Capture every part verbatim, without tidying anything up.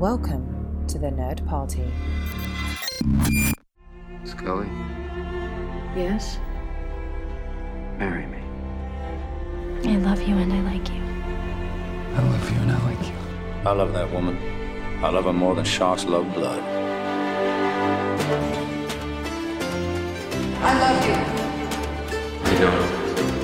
Welcome to the Nerd Party. Scully? Yes? Marry me. I love you and I like you. I love you and I like you. I love that woman. I love her more than sharks love blood. I love you. You don't.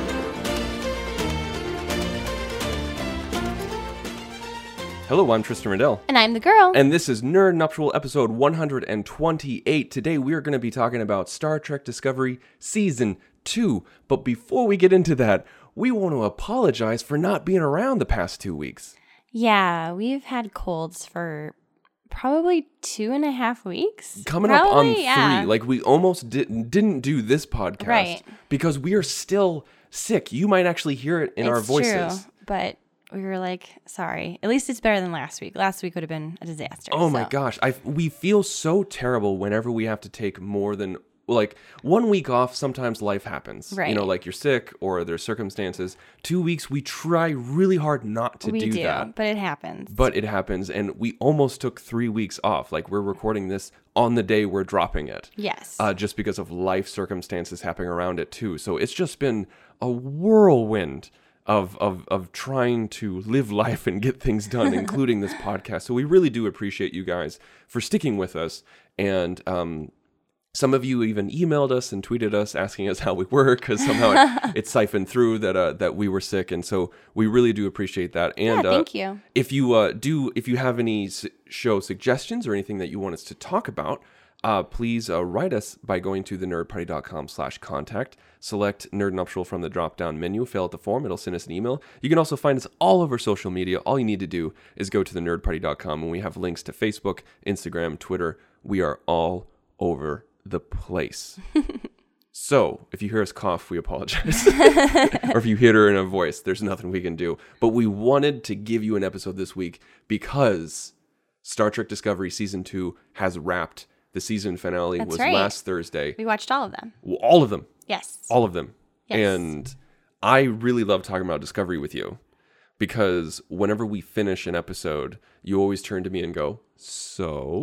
Hello, I'm Tristan Riddell. And I'm the girl. And this is Nerd Nuptial episode one hundred twenty-eight. Today we are going to be talking about Star Trek Discovery Season two. But before we get into that, we want to apologize for not being around the past two weeks. Yeah, we've had colds for probably two and a half weeks. Coming probably, up on yeah. three. Like, we almost didn't, didn't do this podcast. Right. Because we are still sick. You might actually hear it in it's our voices. True, but we were like, sorry. At least it's better than last week. Last week would have been a disaster. Oh so. my gosh. I, we feel so terrible whenever we have to take more than, like, one week off. Sometimes life happens. Right. You know, like you're sick or there's circumstances. Two weeks, we try really hard not to we do, do that. But it happens. But it happens. And we almost took three weeks off. Like, we're recording this on the day we're dropping it. Yes. Uh, just because of life circumstances happening around it, too. So it's just been a whirlwind Of, of of trying to live life and get things done, including this podcast. So we really do appreciate you guys for sticking with us. And um, some of you even emailed us and tweeted us asking us how we were, because somehow it, it siphoned through that uh, that we were sick. And so we really do appreciate that. And yeah, thank uh, you. If you uh, do, if you have any s- show suggestions or anything that you want us to talk about, Uh, please uh, write us by going to thenerdparty.com slash contact. Select Nerd Nuptial from the drop-down menu. Fill out the form. It'll send us an email. You can also find us all over social media. All you need to do is go to thenerdparty dot com, and we have links to Facebook, Instagram, Twitter. We are all over the place. So, if you hear us cough, we apologize. Or if you hear her in a voice, there's nothing we can do. But we wanted to give you an episode this week because Star Trek Discovery Season two has wrapped. The season finale That's was right. last Thursday. We watched all of them. Well, all of them. Yes. All of them. Yes. And I really love talking about Discovery with you because whenever we finish an episode, you always turn to me and go, so,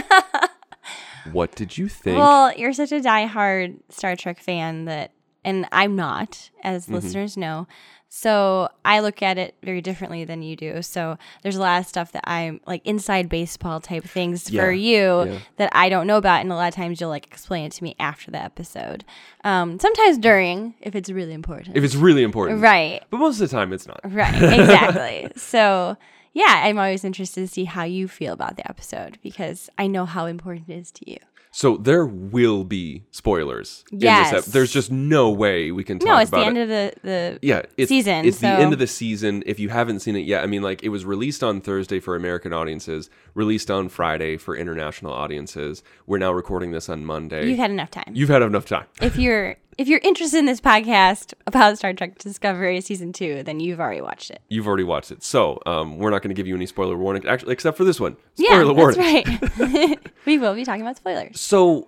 what did you think? Well, you're such a diehard Star Trek fan that, and I'm not, as Mm-hmm. listeners know. So I look at it very differently than you do. So there's a lot of stuff that I'm like inside baseball type things Yeah, for you yeah. that I don't know about. And a lot of times you'll like explain it to me after the episode. Um, sometimes during, if it's really important. If it's really important. Right. But most of the time, it's not. Right. Exactly. So yeah, I'm always interested to see how you feel about the episode because I know how important it is to you. So there will be spoilers in Yes. this ep- There's just no way we can talk No, it's about the end it. of the, the yeah, it's, season. It's so. the end of the season. If you haven't seen it yet, I mean, like, it was released on Thursday for American audiences, released on Friday for international audiences. We're now recording this on Monday. You've had enough time. You've had enough time. if you're if you're interested in this podcast about Star Trek Discovery Season two, then you've already watched it. You've already watched it. So um, we're not going to give you any spoiler warning, actually, except for this one. Yeah, Spoiler warning. that's right. We will be talking about spoilers. So,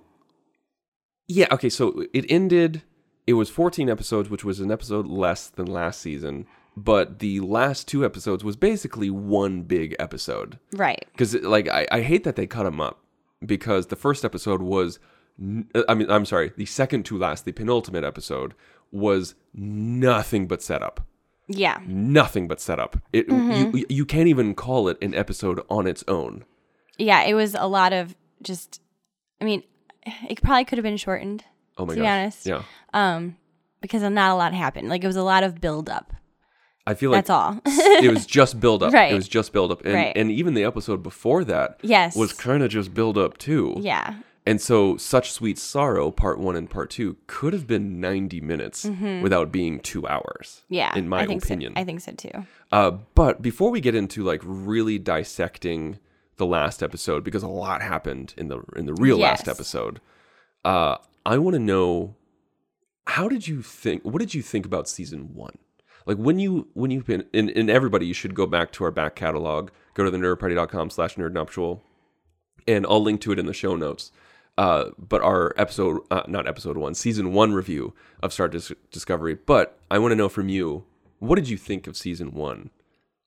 yeah, okay, so it ended, it was fourteen episodes, which was an episode less than last season, but the last two episodes was basically one big episode. Right. Because, like, I, I hate that they cut them up, because the first episode was, n- I mean, I'm sorry, the second to last, the penultimate episode, was nothing but setup. Yeah. Nothing but setup. It, Mm-hmm. you, you can't even call it an episode on its own. Yeah, it was a lot of just, I mean, it probably could have been shortened, Oh my to gosh. be honest. Yeah. Um, because not a lot happened. Like, it was a lot of build up. I feel like That's all. it was just build up. Right. It was just build up. And, Right. and even the episode before that Yes. was kind of just build up too. Yeah. And so Such Sweet Sorrow, part one and part two, could have been ninety minutes without being two hours. Mm-hmm. Yeah. In my I think opinion. So. I think so too. Uh, but before we get into like really dissecting the last episode, because a lot happened in the in the real last Yes. episode, uh, I want to know, how did you think? What did you think about season one? Like when you when you've been and, and everybody, you should go back to our back catalog. Go to the nerdparty.com slash nerdnuptial, and I'll link to it in the show notes. Uh, but our episode, uh, not episode one, season one review of Star Dis- Discovery. But I want to know from you, what did you think of season one?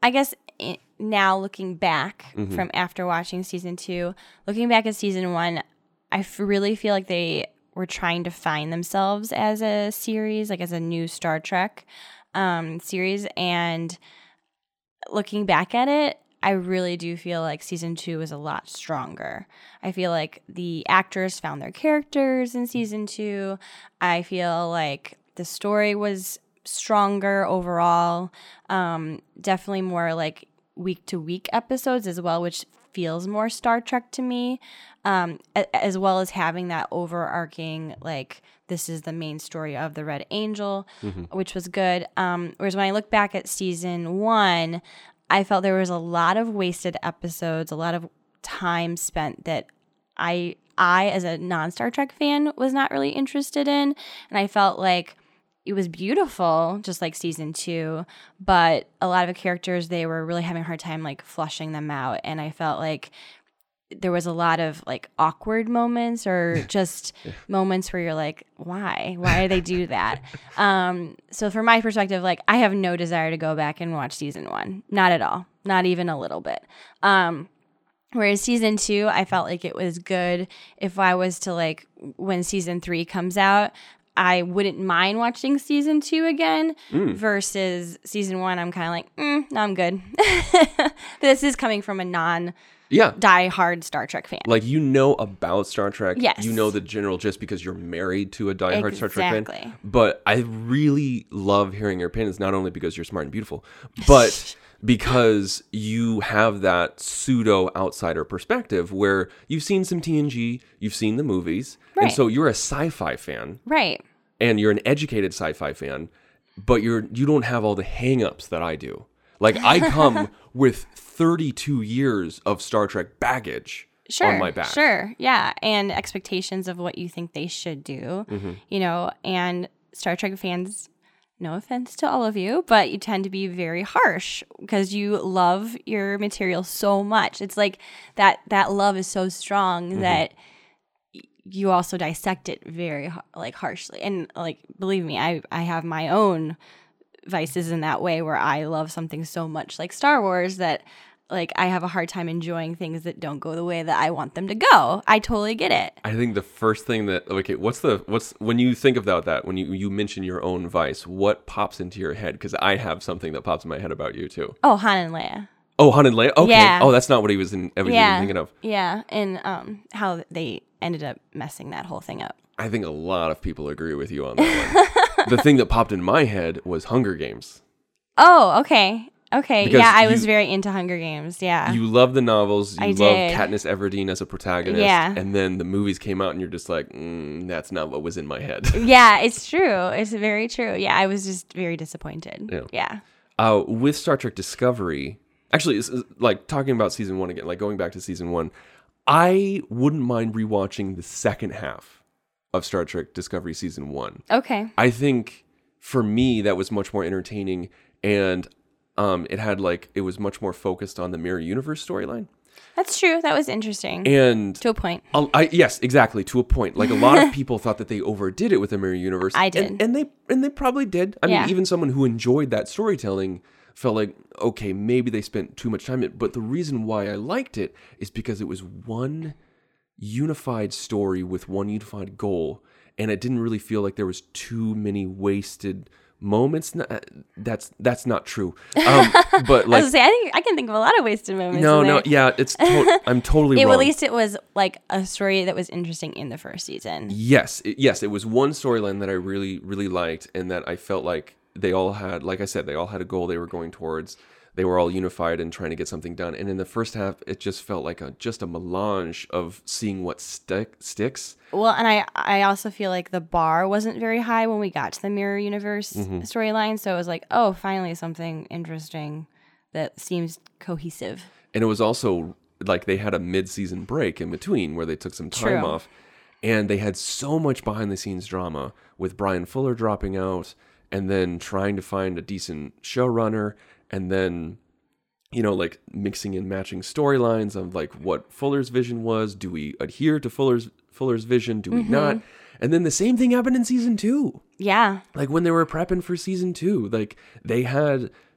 I guess it, now looking back Mm-hmm. from after watching season two, looking back at season one, I f- really feel like they were trying to find themselves as a series, like as a new Star Trek um, series. And looking back at it, I really do feel like season two was a lot stronger. I feel like the actors found their characters in season two. I feel like the story was stronger overall. Um, definitely more like week to week episodes as well, which feels more Star Trek to me, um, a- as well as having that overarching, like, this is the main story of the Red Angel, mm-hmm. which was good. Um, whereas when I look back at season one, I felt there was a lot of wasted episodes, a lot of time spent that I, I as a non-Star Trek fan, was not really interested in. And I felt like it was beautiful, just like season two, but a lot of the characters, they were really having a hard time like flushing them out. And I felt like there was a lot of like awkward moments or just yeah. moments where you're like, why? Why did they do that? um, so from my perspective, like I have no desire to go back and watch season one. Not at all. Not even a little bit. Um, whereas season two, I felt like it was good. If I was to like, when season three comes out, I wouldn't mind watching season two again mm. versus season one. I'm kind of like, mm, no, I'm good. This is coming from a non yeah. die-hard Star Trek fan. Like, you know about Star Trek. Yes. You know the general just because you're married to a die-hard exactly. Star Trek fan. But I really love hearing your opinions, not only because you're smart and beautiful, but because you have that pseudo outsider perspective where you've seen some T N G, you've seen the movies, right. and so you're a sci-fi fan. Right. And you're an educated sci-fi fan, but you're you don't have all the hang-ups that I do. Like, I come with thirty-two years of Star Trek baggage sure, on my back. Sure, yeah, and expectations of what you think they should do, mm-hmm. you know, and Star Trek fans, no offense to all of you, but you tend to be very harsh because you love your material so much. It's like that that love is so strong mm-hmm. that you also dissect it very like harshly. And like, believe me, I I have my own vices in that way where I love something so much like Star Wars that like I have a hard time enjoying things that don't go the way that I want them to go. I totally get it. I think the first thing that okay, what's the what's when you think about that, when you you mention your own vice, what pops into your head? Because I have something that pops in my head about you too. Oh, Han and Leia. Oh, Han and Leia. Okay. Yeah. Oh, that's not what he was in. Everything yeah. thinking of. Yeah, and um, how they ended up messing that whole thing up. I think a lot of people agree with you on that one. The thing that popped in my head was Hunger Games. Oh, okay. Okay. Because yeah, I you, was very into Hunger Games. Yeah. You love the novels. You I love did. Katniss Everdeen as a protagonist. Yeah. And then the movies came out and you're just like, mm, that's not what was in my head. Yeah, it's true. It's very true. Yeah, I was just very disappointed. Yeah. Yeah. Uh, with Star Trek Discovery, actually, it's, it's like talking about season one again, like going back to season one, I wouldn't mind rewatching the second half of Star Trek Discovery season one. Okay. I think for me, that was much more entertaining, and um, it had like, it was much more focused on the Mirror Universe storyline. That's true. That was interesting. And to a point. I, I, yes, exactly, to a point. Like, a lot of people thought that they overdid it with the Mirror Universe. I did. And, and they and they probably did. I yeah. mean, even someone who enjoyed that storytelling felt like, okay, maybe they spent too much time in it. But the reason why I liked it is because it was one unified story with one unified goal. And it didn't really feel like there was too many wasted moments. That's that's not true. Um, but like, I was gonna say, I think I can think of a lot of wasted moments. No, in no, there. yeah, it's. To- I'm totally it, wrong. At least it was like a story that was interesting in the first season. Yes, it, yes, it was one storyline that I really, really liked, and that I felt like they all had, like I said, they all had a goal they were going towards. They were all unified and trying to get something done. And in the first half, it just felt like a just a melange of seeing what stick sticks. Well, and I I also feel like the bar wasn't very high when we got to the Mirror Universe mm-hmm. storyline. So it was like, oh, finally something interesting that seems cohesive. And it was also like they had a mid-season break in between where they took some time True. off. And they had so much behind-the-scenes drama with Brian Fuller dropping out and then trying to find a decent showrunner. And then, you know, like mixing and matching storylines of like what Fuller's vision was. Do we adhere to Fuller's Fuller's vision? Do we mm-hmm. not? And then the same thing happened in season two. Yeah. Like when they were prepping for season two, like they had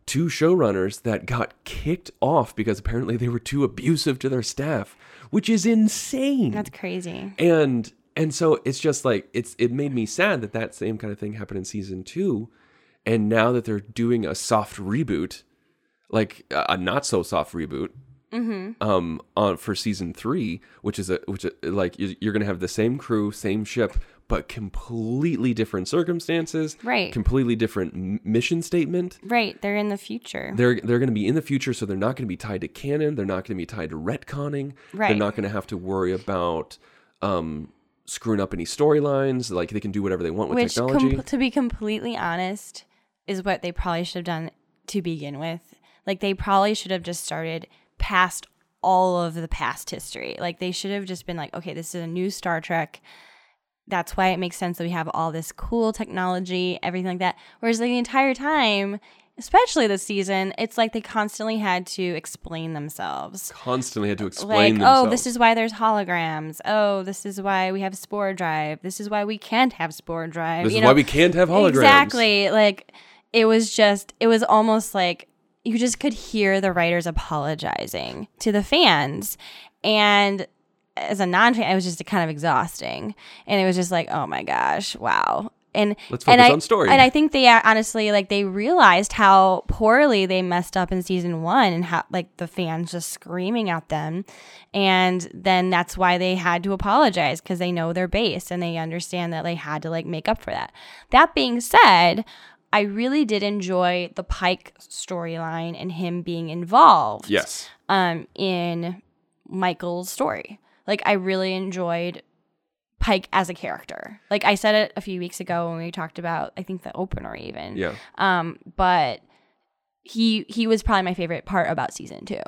two showrunners that got kicked off because apparently they were too abusive to their staff, which is insane. That's crazy. And and so it's just like it's it made me sad that that same kind of thing happened in season two, and now that they're doing a soft reboot, like a, a not so soft reboot, mm-hmm. um, on for season three, which is a which like you're gonna have the same crew, same ship, but completely different circumstances, right? Completely different m- mission statement, right? They're in the future. They're they're going to be in the future, so they're not going to be tied to canon. They're not going to be tied to retconning. Right. They're not going to have to worry about um, screwing up any storylines. Like they can do whatever they want with Which, technology. Com- to be completely honest, is what they probably should have done to begin with. Like they probably should have just started past all of the past history. Like they should have just been like, okay, this is a new Star Trek. That's why it makes sense that we have all this cool technology, everything like that. Whereas like the entire time, especially this season, it's like they constantly had to explain themselves. Constantly had to explain like, themselves. oh, this is why there's holograms. Oh, this is why we have spore drive. This is why we can't have spore drive. This you is know? why we can't have holograms. Exactly. Like it was just, it was almost like you just could hear the writers apologizing to the fans. And as a non-fan, it was just kind of exhausting, and it was just like, oh my gosh, wow. And let's focus and I, on story. And I think they honestly, like, they realized how poorly they messed up in season one, and how like the fans just screaming at them, and then that's why they had to apologize, because they know their base and they understand that they had to like make up for that. That being said, I really did enjoy the Pike storyline and him being involved. Yes. Um, in Michael's story. Like, I really enjoyed Pike as a character. Like, I said it a few weeks ago when we talked about, I think, the opener even. Yeah. Um, but he he was probably my favorite part about season two.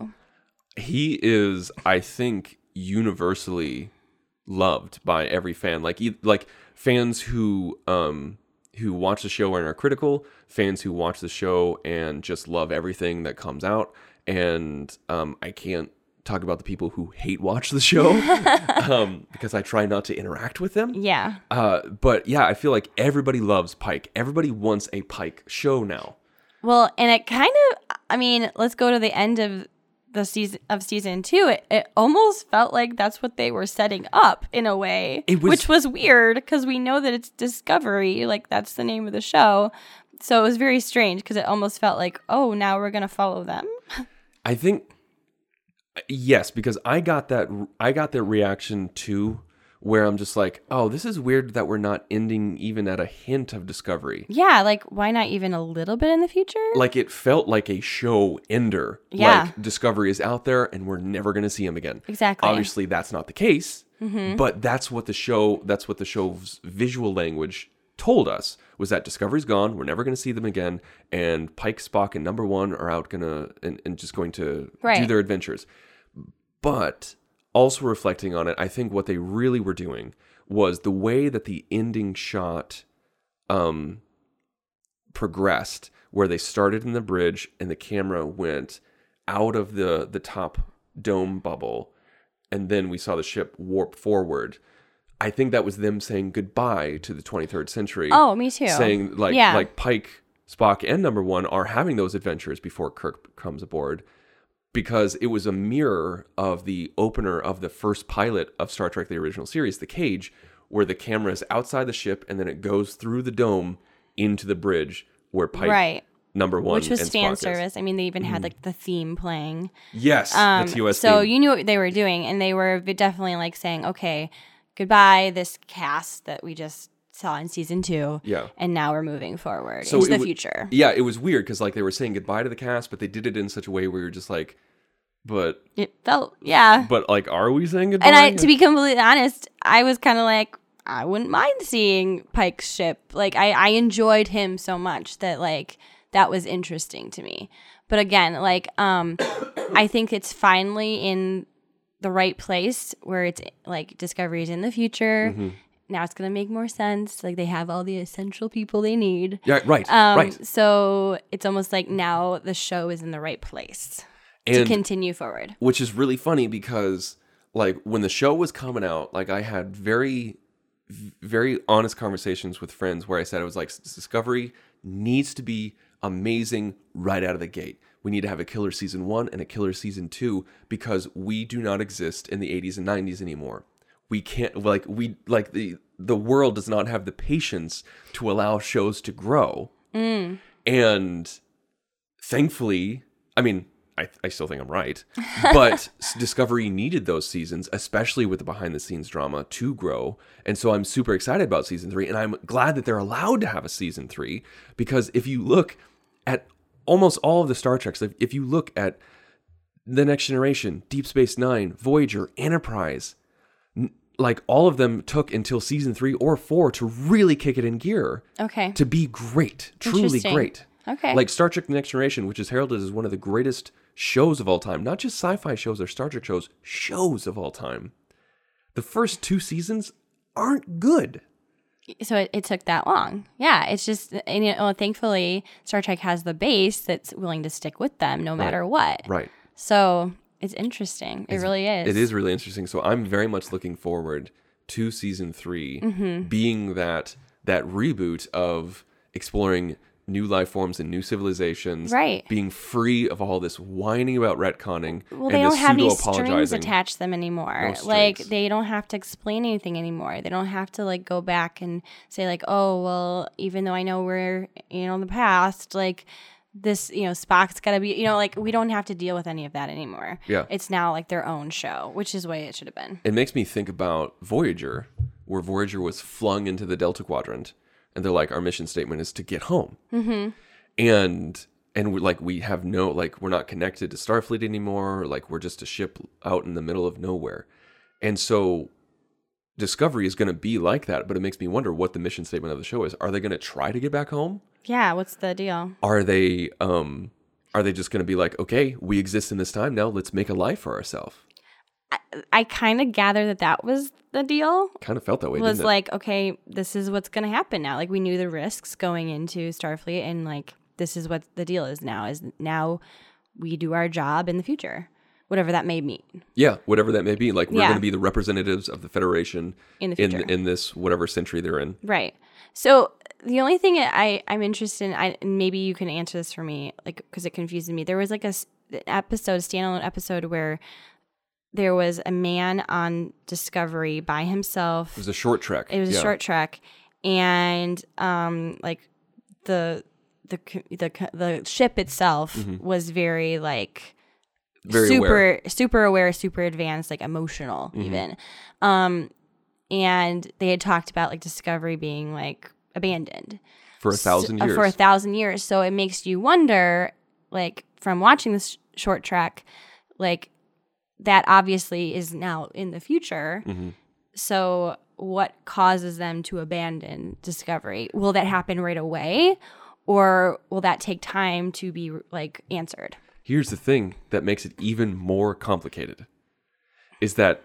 He is, I think, universally loved by every fan. Like, e- like fans who um who watch the show and are critical, fans who watch the show and just love everything that comes out, and um, I can't talk about the people who hate watch the show um, because I try not to interact with them. Yeah. Uh, but yeah, I feel like everybody loves Pike. Everybody wants a Pike show now. Well, and it kind of, I mean, let's go to the end of the season of season two. It, it almost felt like that's what they were setting up in a way, It was- which was weird because we know that it's Discovery, like that's the name of the show. So it was very strange because it almost felt like, oh, now we're going to follow them. I think yes, because I got that I got that reaction too, where I'm just like, oh, this is weird that we're not ending even at a hint of Discovery. Yeah, like why not even a little bit in the future? Like it felt like a show ender. Yeah. Like Discovery is out there and we're never going to see him again. Exactly. Obviously that's not the case, Mm-hmm. but that's what the show that's what the show's visual language told us, was that Discovery's gone, we're never going to see them again, and Pike, Spock, and Number One are out gonna and, and just going to Right. do their adventures. But also reflecting on it, I think what they really were doing was the way that the ending shot um, progressed, where they started in the bridge and the camera went out of the, the top dome bubble, and then we saw the ship warp forward. I think that was them saying goodbye to the twenty-third century. Oh, me too. Saying like Yeah. like Pike, Spock, and Number One are having those adventures before Kirk comes aboard, because it was a mirror of the opener of the first pilot of Star Trek: The Original Series, The Cage, where the camera is outside the ship and then it goes through the dome into the bridge where Pike, Right. Number One, Which was and fan Spock is. service. I mean, they even had like the theme playing. Yes, Um, the T O S so theme. you knew what they were doing, and they were definitely like saying, okay, goodbye, this cast that we just saw in season two. Yeah. And now we're moving forward So into it the wa- future. Yeah, it was weird because like they were saying goodbye to the cast, but they did it in such a way where you're just like, but It felt, yeah. but like, are we saying goodbye? And I, to be completely honest, I was kind of like, I wouldn't mind seeing Pike's ship. Like, I, I enjoyed him so much that, like, that was interesting to me. But again, like, um, I think it's finally in the right place where it's, like, Discovery's in the future. Mm-hmm. Now it's going to make more sense. Like, they have all the essential people they need. yeah, right, Um, right. So it's almost like now the show is in the right place to And continue forward. which is really funny because like when the show was coming out, like I had very very honest conversations with friends where I said I was like, Discovery needs to be amazing right out of the gate. We need to have a killer season one and a killer season two because we do not exist in the eighties and nineties anymore. We can't like we like the the world does not have the patience to allow shows to grow. Mm. And thankfully, I mean, I, I still think I'm right, but Discovery needed those seasons, especially with the behind the scenes drama, to grow. And so I'm super excited about season three, and I'm glad that they're allowed to have a season three, because if you look at almost all of the Star Treks, if, if you look at The Next Generation, Deep Space Nine, Voyager, Enterprise, n- like all of them took until season three or four to really kick it in gear. Okay. To be great, truly Interesting. great. Okay. Like Star Trek The Next Generation, which is heralded as one of the greatest shows of all time, not just sci-fi shows or Star Trek shows, shows of all time. The first two seasons aren't good. So it, it took that long. Yeah, it's just, and, you know, thankfully, Star Trek has the base that's willing to stick with them no matter what. Right. So it's interesting. It It's- really is. It is really interesting. So I'm very much looking forward to season three Mm-hmm. being that that reboot of exploring new life forms and new civilizations, Right. being free of all this whining about retconning. Well, and they don't this have any strings pseudo-apologizing. attached to them anymore. No Like, strings. they don't have to explain anything anymore. They don't have to, like, go back and say, like, oh, well, even though I know we're, you know, in the past, like, this, you know, Spock's got to be, you know, like, we don't have to deal with any of that anymore. Yeah. It's now, like, their own show, which is the way it should have been. It makes me think about Voyager, where Voyager was flung into the Delta Quadrant, and they're like, our mission statement is to get home. Mm-hmm. And and we like we have no like we're not connected to Starfleet anymore. Like we're just a ship out in the middle of nowhere. And so Discovery is going to be like that. But it makes me wonder what the mission statement of the show is. Are they going to try to get back home? Yeah, what's the deal? Are they um are they just going to be like, okay, we exist in this time now. Let's make a life for ourselves. I kind of gather that that was the deal. Kind of felt that way. Was didn't it? like, okay, this is what's going to happen now. Like, we knew the risks going into Starfleet, and like, this is what the deal is now. Is now we do our job in the future, whatever that may mean. Yeah, whatever that may be. Like, we're Yeah. going to be the representatives of the Federation In the future. in, in this whatever century they're in. Right. So the only thing I I'm interested in, I and maybe you can answer this for me, like, because it confuses me. There was like a s- an episode, a standalone episode where there was a man on Discovery by himself. It was a short trek. It was Yeah. a short trek, and um, like the the the the ship itself was very like Mm-hmm. Very super aware. super aware, super advanced, like emotional Mm-hmm. even. Um, and they had talked about like Discovery being like abandoned For a thousand So- uh, years. for a thousand years. So it makes you wonder, like from watching this short trek, like that obviously is now in the future. Mm-hmm. So what causes them to abandon Discovery? Will that happen right away, or will that take time to be like answered? Here's the thing that makes it even more complicated is that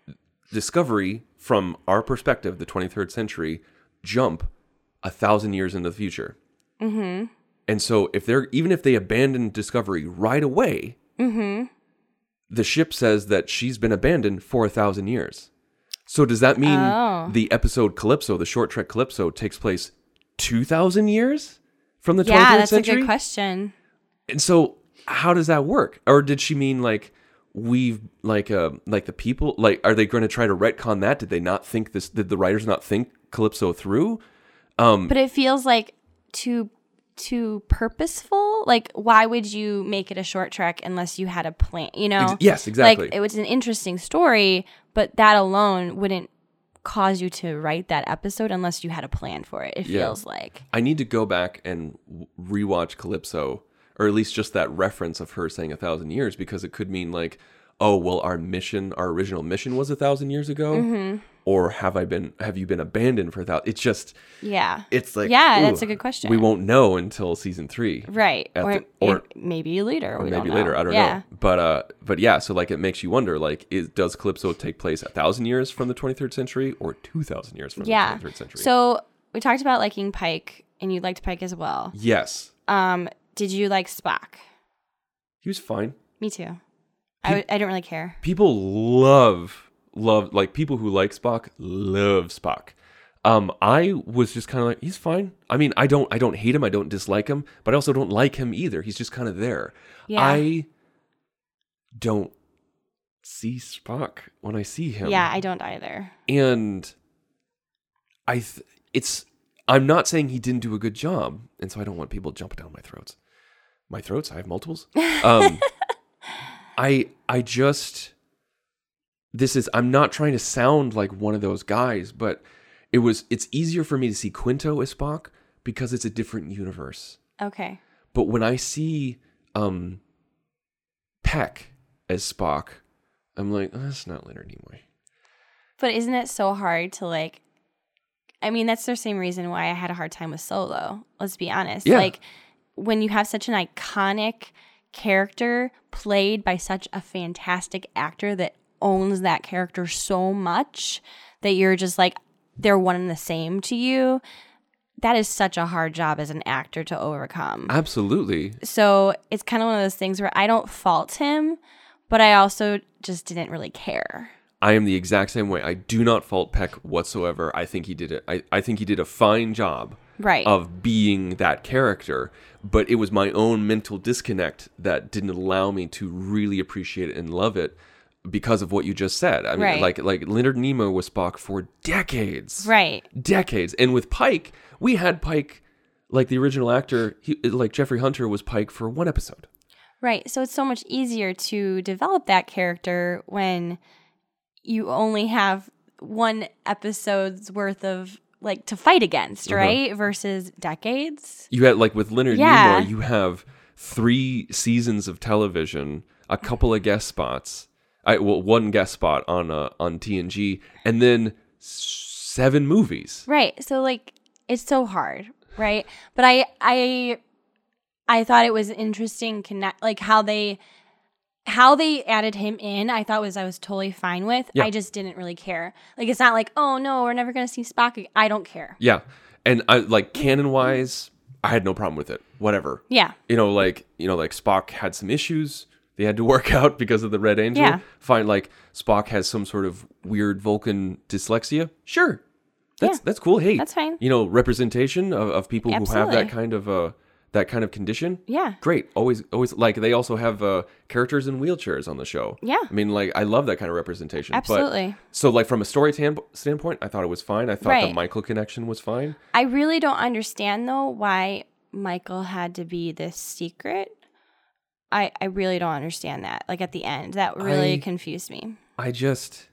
Discovery, from our perspective, the twenty-third century, jump a thousand years into the future. Mm-hmm. And so if they're even if they abandon Discovery right away, Mm-hmm. the ship says that she's been abandoned for a thousand years. So does that mean Oh. the episode Calypso, the short trek Calypso, takes place two thousand years from the Yeah, twenty-third that's century? a good question. And so how does that work? Or did she mean like we've like uh like the people like are they going to try to retcon that? Did they not think this? Did the writers not think Calypso through? Um, But it feels like too too purposeful. Like, why would you make it a short trek unless you had a plan? You know? Ex- yes, exactly. Like, it was an interesting story, but that alone wouldn't cause you to write that episode unless you had a plan for it. It Yeah. feels like. I need to go back and w- rewatch Calypso, or at least just that reference of her saying a thousand years, because it could mean like, oh, well, our mission, our original mission was a thousand years ago, Mm-hmm. or have I been, have you been abandoned for a thousand? It's just, Yeah. it's like, Yeah, ooh, that's a good question. We won't know until season three, Right. At Or, the- or- it- maybe later. or we maybe don't later. know. I don't yeah. know. But uh, but yeah. So like, it makes you wonder. Like, is, does Calypso take place a thousand years from the twenty-third century, or two thousand years from Yeah. the twenty-third century? So we talked about liking Pike, and you liked Pike as well. yes, Um, did you like Spock? he was fine. Me too. I, w- I didn't really care. People love love like people who like Spock love Spock. Um, I was just kind of like, he's fine. I mean, I don't, I don't hate him. I don't dislike him, but I also don't like him either. He's just kind of there. Yeah. I don't see Spock when I see him. Yeah, I don't either. And I, th- it's, I'm not saying he didn't do a good job, and so I don't want people jumping down my throats. My throats? I have multiples. Um, I, I just, this is, I'm not trying to sound like one of those guys, but it was, it's easier for me to see Quinto as Spock because it's a different universe. Okay. But when I see um, Peck as Spock, I'm like, oh, that's not Leonard Nimoy. But isn't it so hard to like, I mean, that's the same reason why I had a hard time with Solo. Let's be honest. Yeah. Like when you have such an iconic character played by such a fantastic actor that owns that character so much that you're just like, they're one and the same to you. That is such a hard job as an actor to overcome. Absolutely. So it's kind of one of those things where I don't fault him, but I also just didn't really care. I am the exact same way. I do not fault Peck whatsoever. I think he did it. I, I think he did a fine job Right. of being that character, but it was my own mental disconnect that didn't allow me to really appreciate it and love it because of what you just said. I mean, Right. like like Leonard Nimoy was Spock for decades. Right. Decades. And with Pike, we had Pike, like the original actor, he, like Jeffrey Hunter was Pike for one episode. Right. So it's so much easier to develop that character when you only have one episode's worth of like to fight against, Uh-huh. right? Versus decades. You had, like with Leonard Yeah. Nimoy, you have three seasons of television, a couple of guest spots, I, well, one guest spot on uh, on T N G, and then seven movies. Right. So like it's so hard, right? But I I I thought it was interesting connect like how they how they added him in. I thought was I was totally fine with. Yeah. I just didn't really care. Like it's not like, "Oh no, we're never going to see Spock." ag-" I don't care. Yeah, and I like canon wise, I had no problem with it. Whatever. Yeah. You know, like you know, like Spock had some issues they had to work out because of the Red Angel. Yeah. Fine, like Spock has some sort of weird Vulcan dyslexia. Sure, that's Yeah. that's cool. Hey, That's fine. You know, representation of, of people who have Absolutely. that kind of uh that kind of condition. Yeah. Great. Always, always like they also have uh, characters in wheelchairs on the show. Yeah. I mean, like I love that kind of representation. But- Absolutely. so, like from a story tam- standpoint, I thought it was fine. I thought the Right. Michael connection was fine. I really don't understand though why Michael had to be this secret. I I really don't understand that. Like at the end, that really I- confused me. I just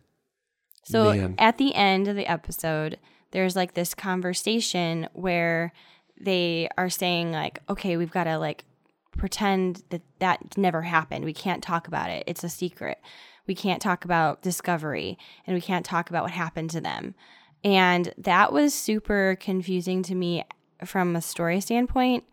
So Man. at the end of the episode, there's like this conversation where they are saying like, okay, we've got to like pretend that that never happened. We can't talk about it. It's a secret. We can't talk about Discovery and we can't talk about what happened to them. And that was super confusing to me from a story standpoint.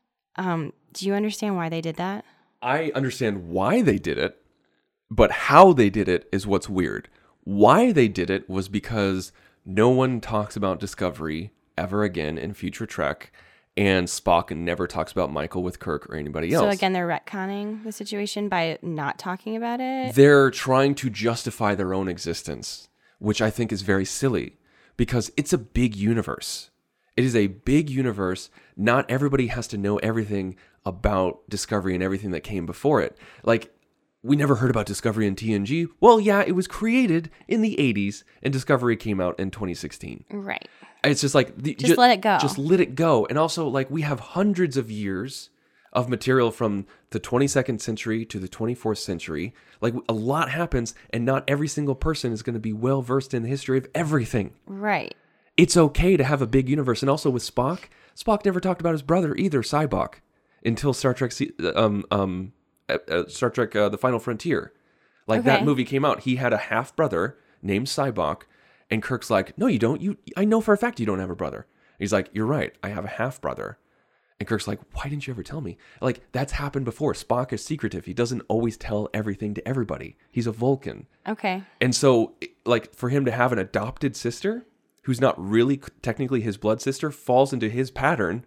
Um, do you understand why they did that? I understand why they did it, but how they did it is what's weird. Why they did it was because no one talks about Discovery ever again in future Trek, and Spock never talks about Michael with Kirk or anybody else. So again, they're retconning the situation by not talking about it. They're trying to justify their own existence, which I think is very silly because it's a big universe. It is a big universe. Not everybody has to know everything about Discovery and everything that came before it. Like, we never heard about Discovery in T N G. Well, yeah, it was created in the eighties and Discovery came out in twenty sixteen. Right. It's just like... The, Just let it go. Just let it go. And also, like, we have hundreds of years of material from the twenty-second century to the twenty-fourth century. Like, a lot happens, and not every single person is going to be well-versed in the history of everything. Right. It's okay to have a big universe. And also with Spock, Spock never talked about his brother either, Sybok, until Star Trek, se- um, um, uh, uh, Star Trek: uh, The Final Frontier. Like, that Okay. movie came out. He had a half brother named Sybok, and Kirk's like, "No, you don't. You, I know for a fact you don't have a brother." And he's like, "You're right. I have a half brother." And Kirk's like, "Why didn't you ever tell me?" Like, that's happened before. Spock is secretive. He doesn't always tell everything to everybody. He's a Vulcan. Okay. And so, like, for him to have an adopted sister who's not really technically his blood sister falls into his pattern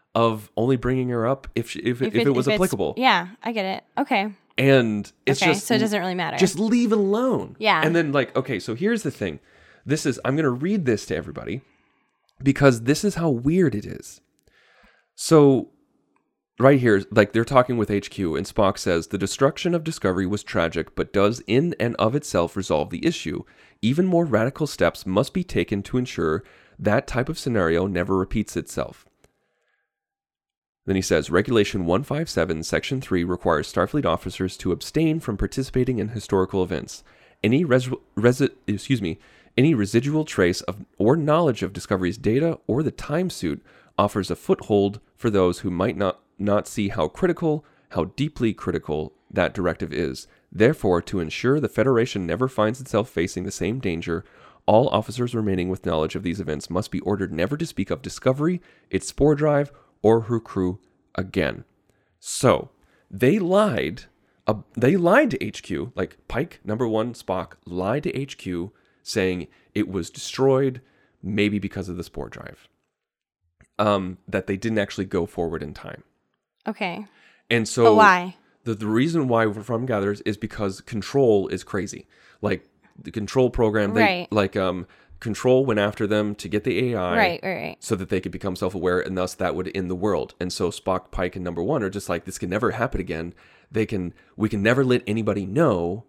of only bringing her up if she, if, if, it, was it's- applicable. Yeah, I get it. Okay. And it's Okay, just so it doesn't really matter. Just leave it alone. Yeah. And then, like, okay, so here's the thing. This is I'm going to read this to everybody, because this is how weird it is. So right here, like they're talking with H Q, and Spock says, the destruction of Discovery was tragic, but does in and of itself resolve the issue. Even more radical steps must be taken to ensure that type of scenario never repeats itself. Then he says, Regulation one fifty-seven, Section three requires Starfleet officers to abstain from participating in historical events. Any res- resi- excuse me, any residual trace of or knowledge of Discovery's data or the time suit offers a foothold for those who might not, not see how critical, how deeply critical that directive is. Therefore, to ensure the Federation never finds itself facing the same danger, all officers remaining with knowledge of these events must be ordered never to speak of Discovery, its spore drive, or her crew again. So, they lied. Uh, they lied to H Q. Like, Pike, number one, Spock, lied to H Q, saying it was destroyed, maybe because of the spore drive. Um, that they didn't actually go forward in time. Okay. And so... But why? The, the reason why from gathers is because Control is crazy. Like, the Control program, they, right. like, um... Control went after them to get the A I right, right, right. so that they could become self-aware, and thus that would end the world. And so Spock, Pike, and number one are just like, this can never happen again. They can, we can never let anybody know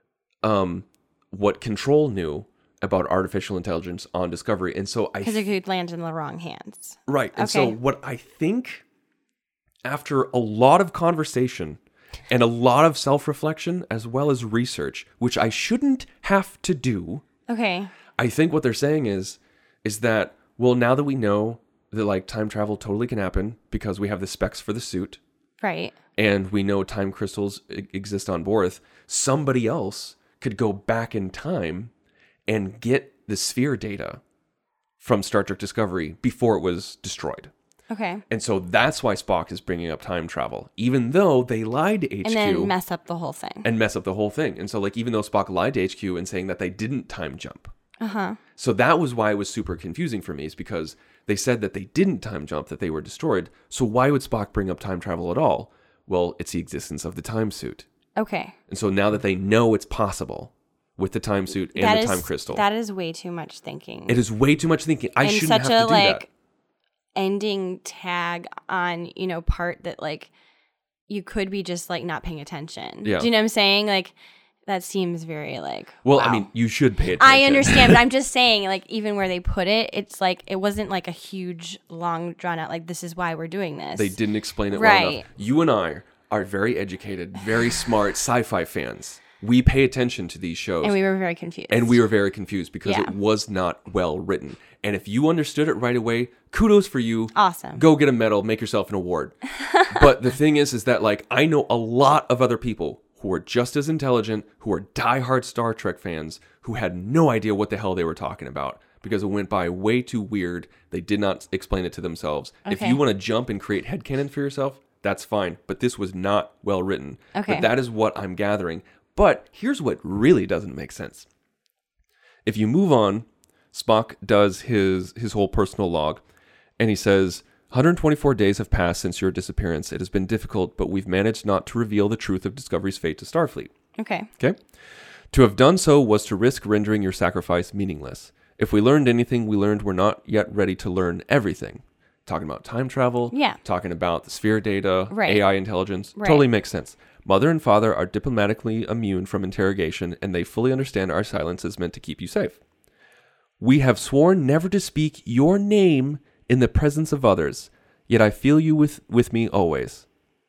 um, what Control knew about artificial intelligence on Discovery. And so I... Because it could land in the wrong hands. Right. And okay. so what I think, after a lot of conversation and a lot of self-reflection, as well as research, which I shouldn't have to do... Okay. I think what they're saying is, is that, well, now that we know that like time travel totally can happen because we have the specs for the suit. Right. And we know time crystals exist on Borth, somebody else could go back in time and get the sphere data from Star Trek Discovery before it was destroyed. Okay. And so that's why Spock is bringing up time travel, even though they lied to H Q. And then mess up the whole thing. And mess up the whole thing. And so like, even though Spock lied to H Q and saying that they didn't time jump. Uh-huh. So that was why it was super confusing for me, is because they said that they didn't time jump, that they were destroyed. So why would Spock bring up time travel at all? Well, it's the existence of the time suit. Okay. And so now that they know it's possible with the time suit and that the is, time crystal. That is way too much thinking. It is way too much thinking. I and shouldn't such have to a, do like, that. ending tag on, you know, part that like you could be just like not paying attention. Yeah. Do you know what I'm saying? Like that seems very like Well, wow. I mean, you should pay attention. I understand, but I'm just saying, like, even where they put it, it's like it wasn't like a huge, long, drawn out, like, this is why we're doing this. They didn't explain it right. well enough. You and I are very educated, very smart sci-fi fans. We pay attention to these shows. And we were very confused. And we were very confused because yeah. it was not well written. And if you understood it right away, kudos for you. Awesome. Go get a medal, make yourself an award. But the thing is, is that like I know a lot of other people who are just as intelligent, who are diehard Star Trek fans, who had no idea what the hell they were talking about because it went by way too weird. They did not explain it to themselves. Okay. If you want to jump and create headcanon for yourself, that's fine. But this was not well written. Okay. But that is what I'm gathering. But here's what really doesn't make sense. If you move on, Spock does his his whole personal log, and he says, one hundred twenty-four days have passed since your disappearance. It has been difficult, but we've managed not to reveal the truth of Discovery's fate to Starfleet. Okay. Okay? To have done so was to risk rendering your sacrifice meaningless. If we learned anything, we learned we're not yet ready to learn everything. Talking about time travel, yeah. talking about the sphere data, right. A I intelligence, right. totally makes sense. Mother and father are diplomatically immune from interrogation, and they fully understand our silence is meant to keep you safe. We have sworn never to speak your name in the presence of others, yet I feel you with, with me always.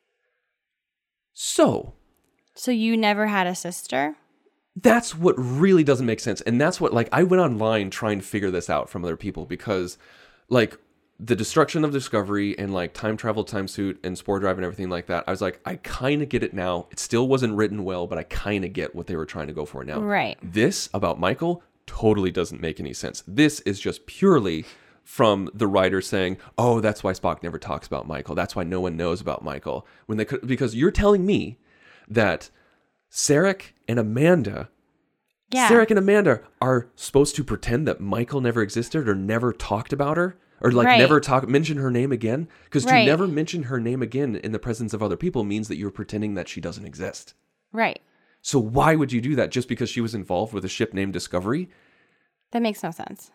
So... So you never had a sister? That's what really doesn't make sense. And that's what, like, I went online trying to figure this out from other people because, like, the destruction of Discovery and, like, time travel, time suit, and spore drive and everything like that, I was like, I kind of get it now. It still wasn't written well, but I kind of get what they were trying to go for now. Right. This about Michael totally doesn't make any sense. This is just purely from the writer saying, oh, that's why Spock never talks about Michael. That's why no one knows about Michael. When they could, because you're telling me that Sarek and Amanda, yeah. Sarek and Amanda are supposed to pretend that Michael never existed or never talked about her or like right. never talk mention her name again. Because right. to never mention her name again in the presence of other people means that you're pretending that she doesn't exist. Right. So why would you do that just because she was involved with a ship named Discovery? That makes no sense.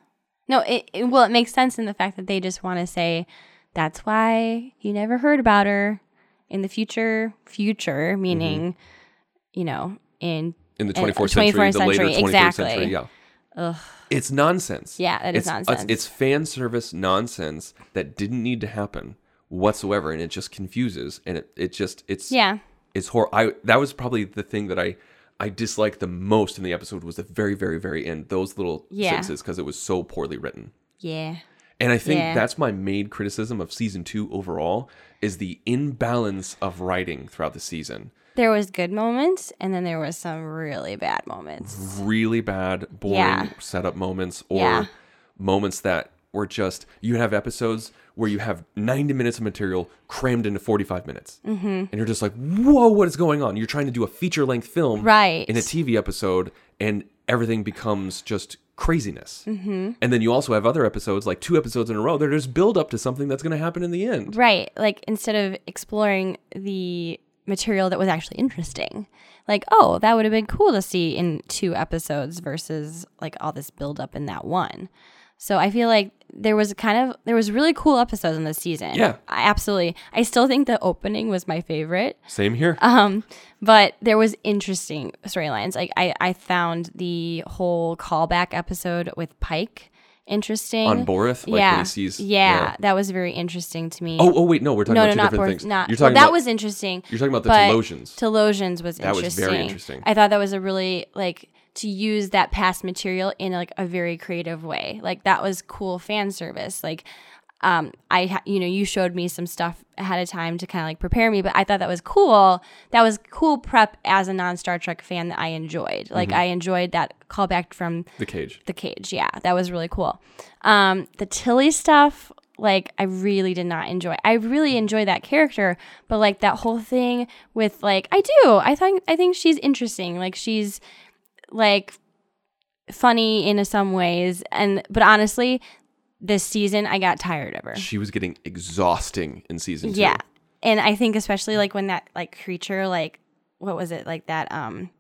No, it, it well, it makes sense in the fact that they just want to say that's why you never heard about her in the future. Future meaning, mm-hmm. you know, in in the twenty-fourth century, the century, later twenty-third exactly. century. Yeah, Ugh. It's nonsense. Yeah, that is it's, nonsense. It's, it's fan service nonsense that didn't need to happen whatsoever, and it just confuses, and it, it just it's yeah, it's horrible. I that was probably the thing that I. I disliked the most in the episode was the very, very, very end. Those little yeah. sentences because it was so poorly written. Yeah. And I think yeah. that's my main criticism of season two overall is the imbalance of writing throughout the season. There was good moments, and then there was some really bad moments. Really bad, boring yeah. setup moments, or yeah. moments that were just you have episodes where you have ninety minutes of material crammed into forty-five minutes. Mm-hmm. And you're just like, whoa, what is going on? You're trying to do a feature-length film right. in a T V episode, and everything becomes just craziness. Mm-hmm. And then you also have other episodes, like two episodes in a row, that just build up to something that's going to happen in the end. Right. Like, instead of exploring the material that was actually interesting. Like, oh, that would have been cool to see in two episodes versus, like, all this build-up in that one. So I feel like there was kind of, there was really cool episodes in this season. Yeah. I absolutely. I still think the opening was my favorite. Same here. Um, but there was interesting storylines. Like I, I found the whole callback episode with Pike interesting. On Borith? Like yeah. when he sees, yeah. yeah. That was very interesting to me. Oh, oh wait, no, we're talking no, about no, two not different Borith, things. Not, you're talking well, that about, was interesting. You're talking about the but Telosians. Telosians was that interesting. was very interesting. I thought that was a really, like, to use that past material in like a very creative way. Like that was cool fan service. Like, um, I, ha- you know, you showed me some stuff ahead of time to kind of like prepare me, but I thought that was cool. That was cool prep as a non-Star Trek fan that I enjoyed. Like mm-hmm. I enjoyed that callback from The Cage. The Cage. Yeah. That was really cool. Um, the Tilly stuff, like I really did not enjoy. I really enjoy that character, but like that whole thing with like, I do, I think, I think she's interesting. Like she's, like funny in some ways, and but honestly this season I got tired of her. She was getting exhausting in season two. Yeah. And I think especially like when that like creature, like what was it, like that um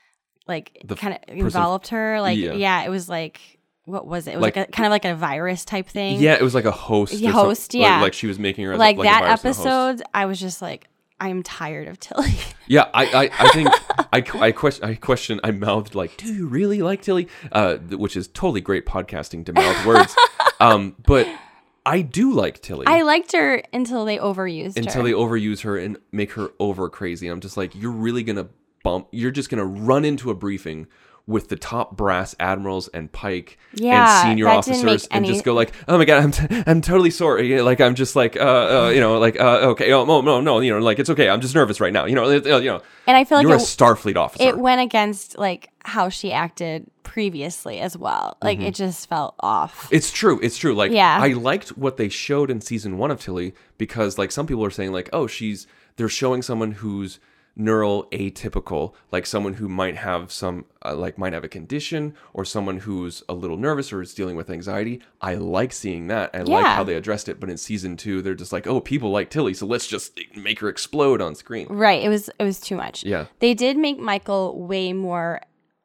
like kind of enveloped her, like yeah. yeah it was like what was it? It was like, like a, kind of like a virus type thing. Yeah, it was like a host. Yeah, host, yeah. Like, like she was making her as like, like that a virus episode. I was just like, I'm tired of Tilly. Yeah, I, I, I think I, I question, I question, I mouthed like, do you really like Tilly? Uh, which is totally great podcasting to mouth words. Um, but I do like Tilly. I liked her until they overused until her. Until they overuse her and make her over crazy. I'm just like, you're really gonna bump. You're just gonna run into a briefing with the top brass admirals and Pike yeah, and senior that officers didn't make and any... just go like, oh my god, I'm t- I'm totally sorry. Like I'm just like, uh, uh you know, like uh, okay, oh no, no, no, you know, like it's okay. I'm just nervous right now. You know, it, you know. And I feel like you're it, a Starfleet officer. It went against like how she acted previously as well. Like mm-hmm. it just felt off. It's true. It's true. Like yeah. I liked what they showed in season one of Tilly because like some people are saying like, oh, she's they're showing someone who's neural atypical, like someone who might have some uh, like might have a condition or someone who's a little nervous or is dealing with anxiety. I like seeing that. I yeah. like how they addressed it. But in season two, they're just like, oh, people like Tilly, so let's just make her explode on screen. Right. It was it was too much. Yeah. They did make Michael way more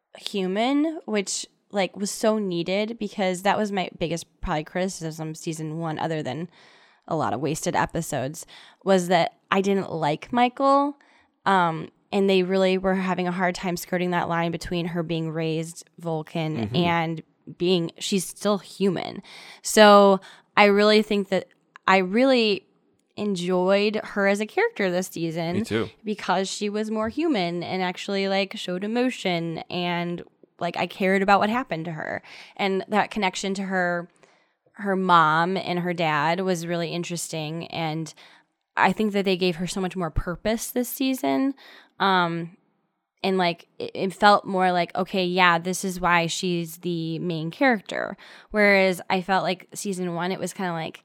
human, which like was so needed because that was my biggest probably criticism season one, other than a lot of wasted episodes, was that I didn't like Michael. Um, and they really were having a hard time skirting that line between her being raised Vulcan mm-hmm. and being, she's still human. So I really think that I really enjoyed her as a character this season. Me too. Because she was more human and actually like showed emotion and like I cared about what happened to her. And that connection to her, her mom and her dad was really interesting. And I think that they gave her so much more purpose this season. Um, and like, it, it felt more like, okay, yeah, this is why she's the main character. Whereas I felt like season one, it was kind of like,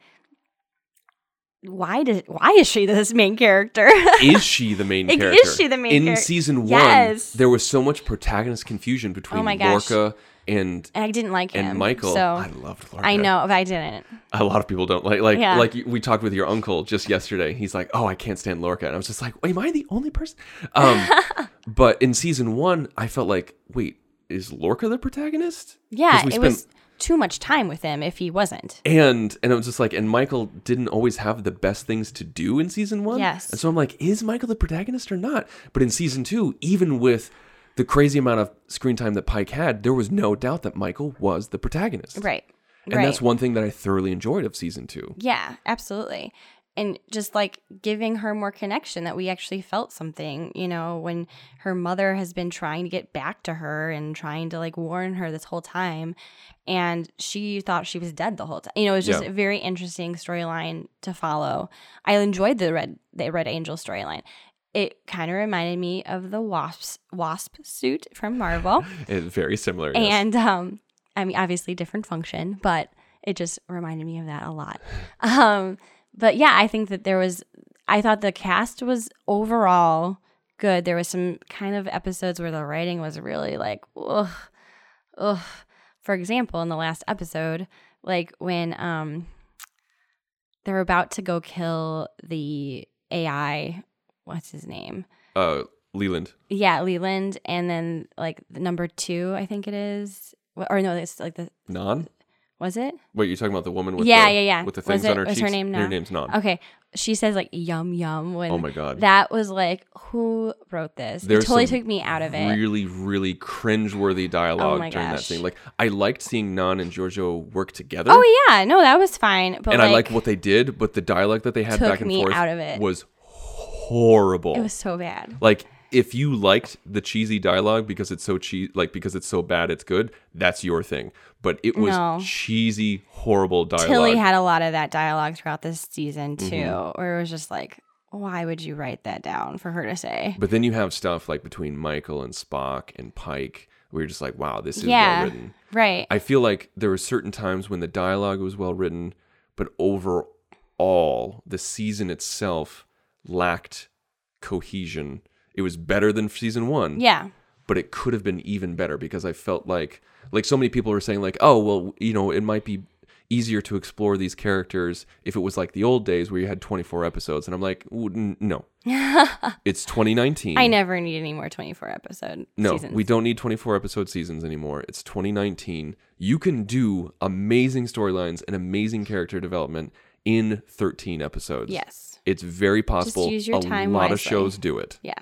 why does, why is she this main character? Is she the main character? Is she the main In character? In season yes. one, there was so much protagonist confusion between oh my gosh. Lorca and and I didn't like him. And Michael. So I loved Lorca. I know, but I didn't. A lot of people don't like like yeah. like we talked with your uncle just yesterday. He's like, "Oh, I can't stand Lorca," and I was just like, "Am I the only person?" Um, but in season one, I felt like, "Wait, is Lorca the protagonist?" Yeah, we it spent, was too much time with him if he wasn't. And and it was just like, and Michael didn't always have the best things to do in season one. Yes. And so I'm like, is Michael the protagonist or not? But in season two, even with the crazy amount of screen time that Pike had, there was no doubt that Michael was the protagonist. Right. And right. that's one thing that I thoroughly enjoyed of season two. Yeah, absolutely. And just like giving her more connection, that we actually felt something, you know, when her mother has been trying to get back to her and trying to like warn her this whole time. And she thought she was dead the whole time. You know, it was just Yeah. a very interesting storyline to follow. I enjoyed the Red the Red Angel storyline. It kind of reminded me of the Wasp, wasp suit from Marvel. It's very similar. Yes. And um, I mean, obviously different function, but it just reminded me of that a lot. Um, but yeah, I think that there was, I thought the cast was overall good. There was some kind of episodes where the writing was really like, ugh, ugh. For example, in the last episode, like when um, they're about to go kill the A I, what's his name? Uh, Leland. Yeah, Leland, and then like the number two, I think it is, or no, it's like the Non? was it? Wait, you're talking about the woman with yeah, the, yeah, yeah. with the Was things it- on her was cheeks? her name Her Non? name's Non. Okay, she says like yum yum. When Oh my God. that was like, who wrote this? There's it totally some took me out of it. Really, really cringeworthy dialogue Oh my during that gosh. scene. Like, I liked seeing Nan and Giorgio work together. Oh yeah, no, that was fine. But and like, I liked what they did, but the dialogue that they had took back and me forth out of it. was horrible. it was so bad. Like, if you liked the cheesy dialogue because it's so cheesy, like because it's so bad it's good, that's your thing. But it was No. cheesy, horrible dialogue. Tilly had a lot of that dialogue throughout this season too, Mm-hmm. where it was just like, why would you write that down for her to say? But then you have stuff like between Michael and Spock and Pike, where you're just like, wow, this is Yeah, well written. right. I feel like there were certain times when the dialogue was well written, but overall, the season itself lacked cohesion. It was better than season one. Yeah. But it could have been even better because I felt like, like so many people were saying like, oh, well, you know, it might be easier to explore these characters if it was like the old days where you had twenty-four episodes. And I'm like, "Ooh, n- no, it's twenty nineteen. I never need any more twenty-four episode No, seasons. we don't need twenty-four episode seasons anymore. It's twenty nineteen. You can do amazing storylines and amazing character development in thirteen episodes. Yes. It's very possible. use your a time lot of wisely. shows do it. Yeah.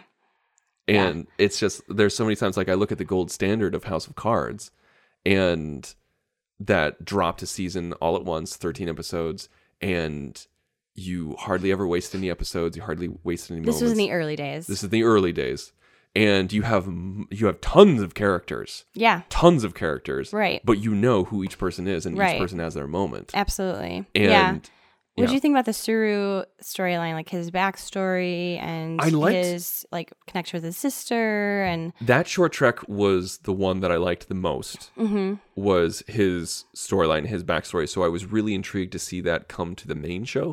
And it's just, there's so many times, like I look at the gold standard of House of Cards, and that dropped a season all at once, thirteen episodes, and you hardly ever waste any episodes. You hardly waste any This moments. was in the early days. This is the early days. And you have you have tons of characters. yeah. Tons of characters. Right. But you know who each person is, and Right. each person has their moment. Absolutely. And yeah. What yeah. did you think about the Suru storyline, like his backstory and I liked- his like connection with his sister and That short trek was the one that I liked the most. mm-hmm. Was his storyline, his backstory. So I was really intrigued to see that come to the main show.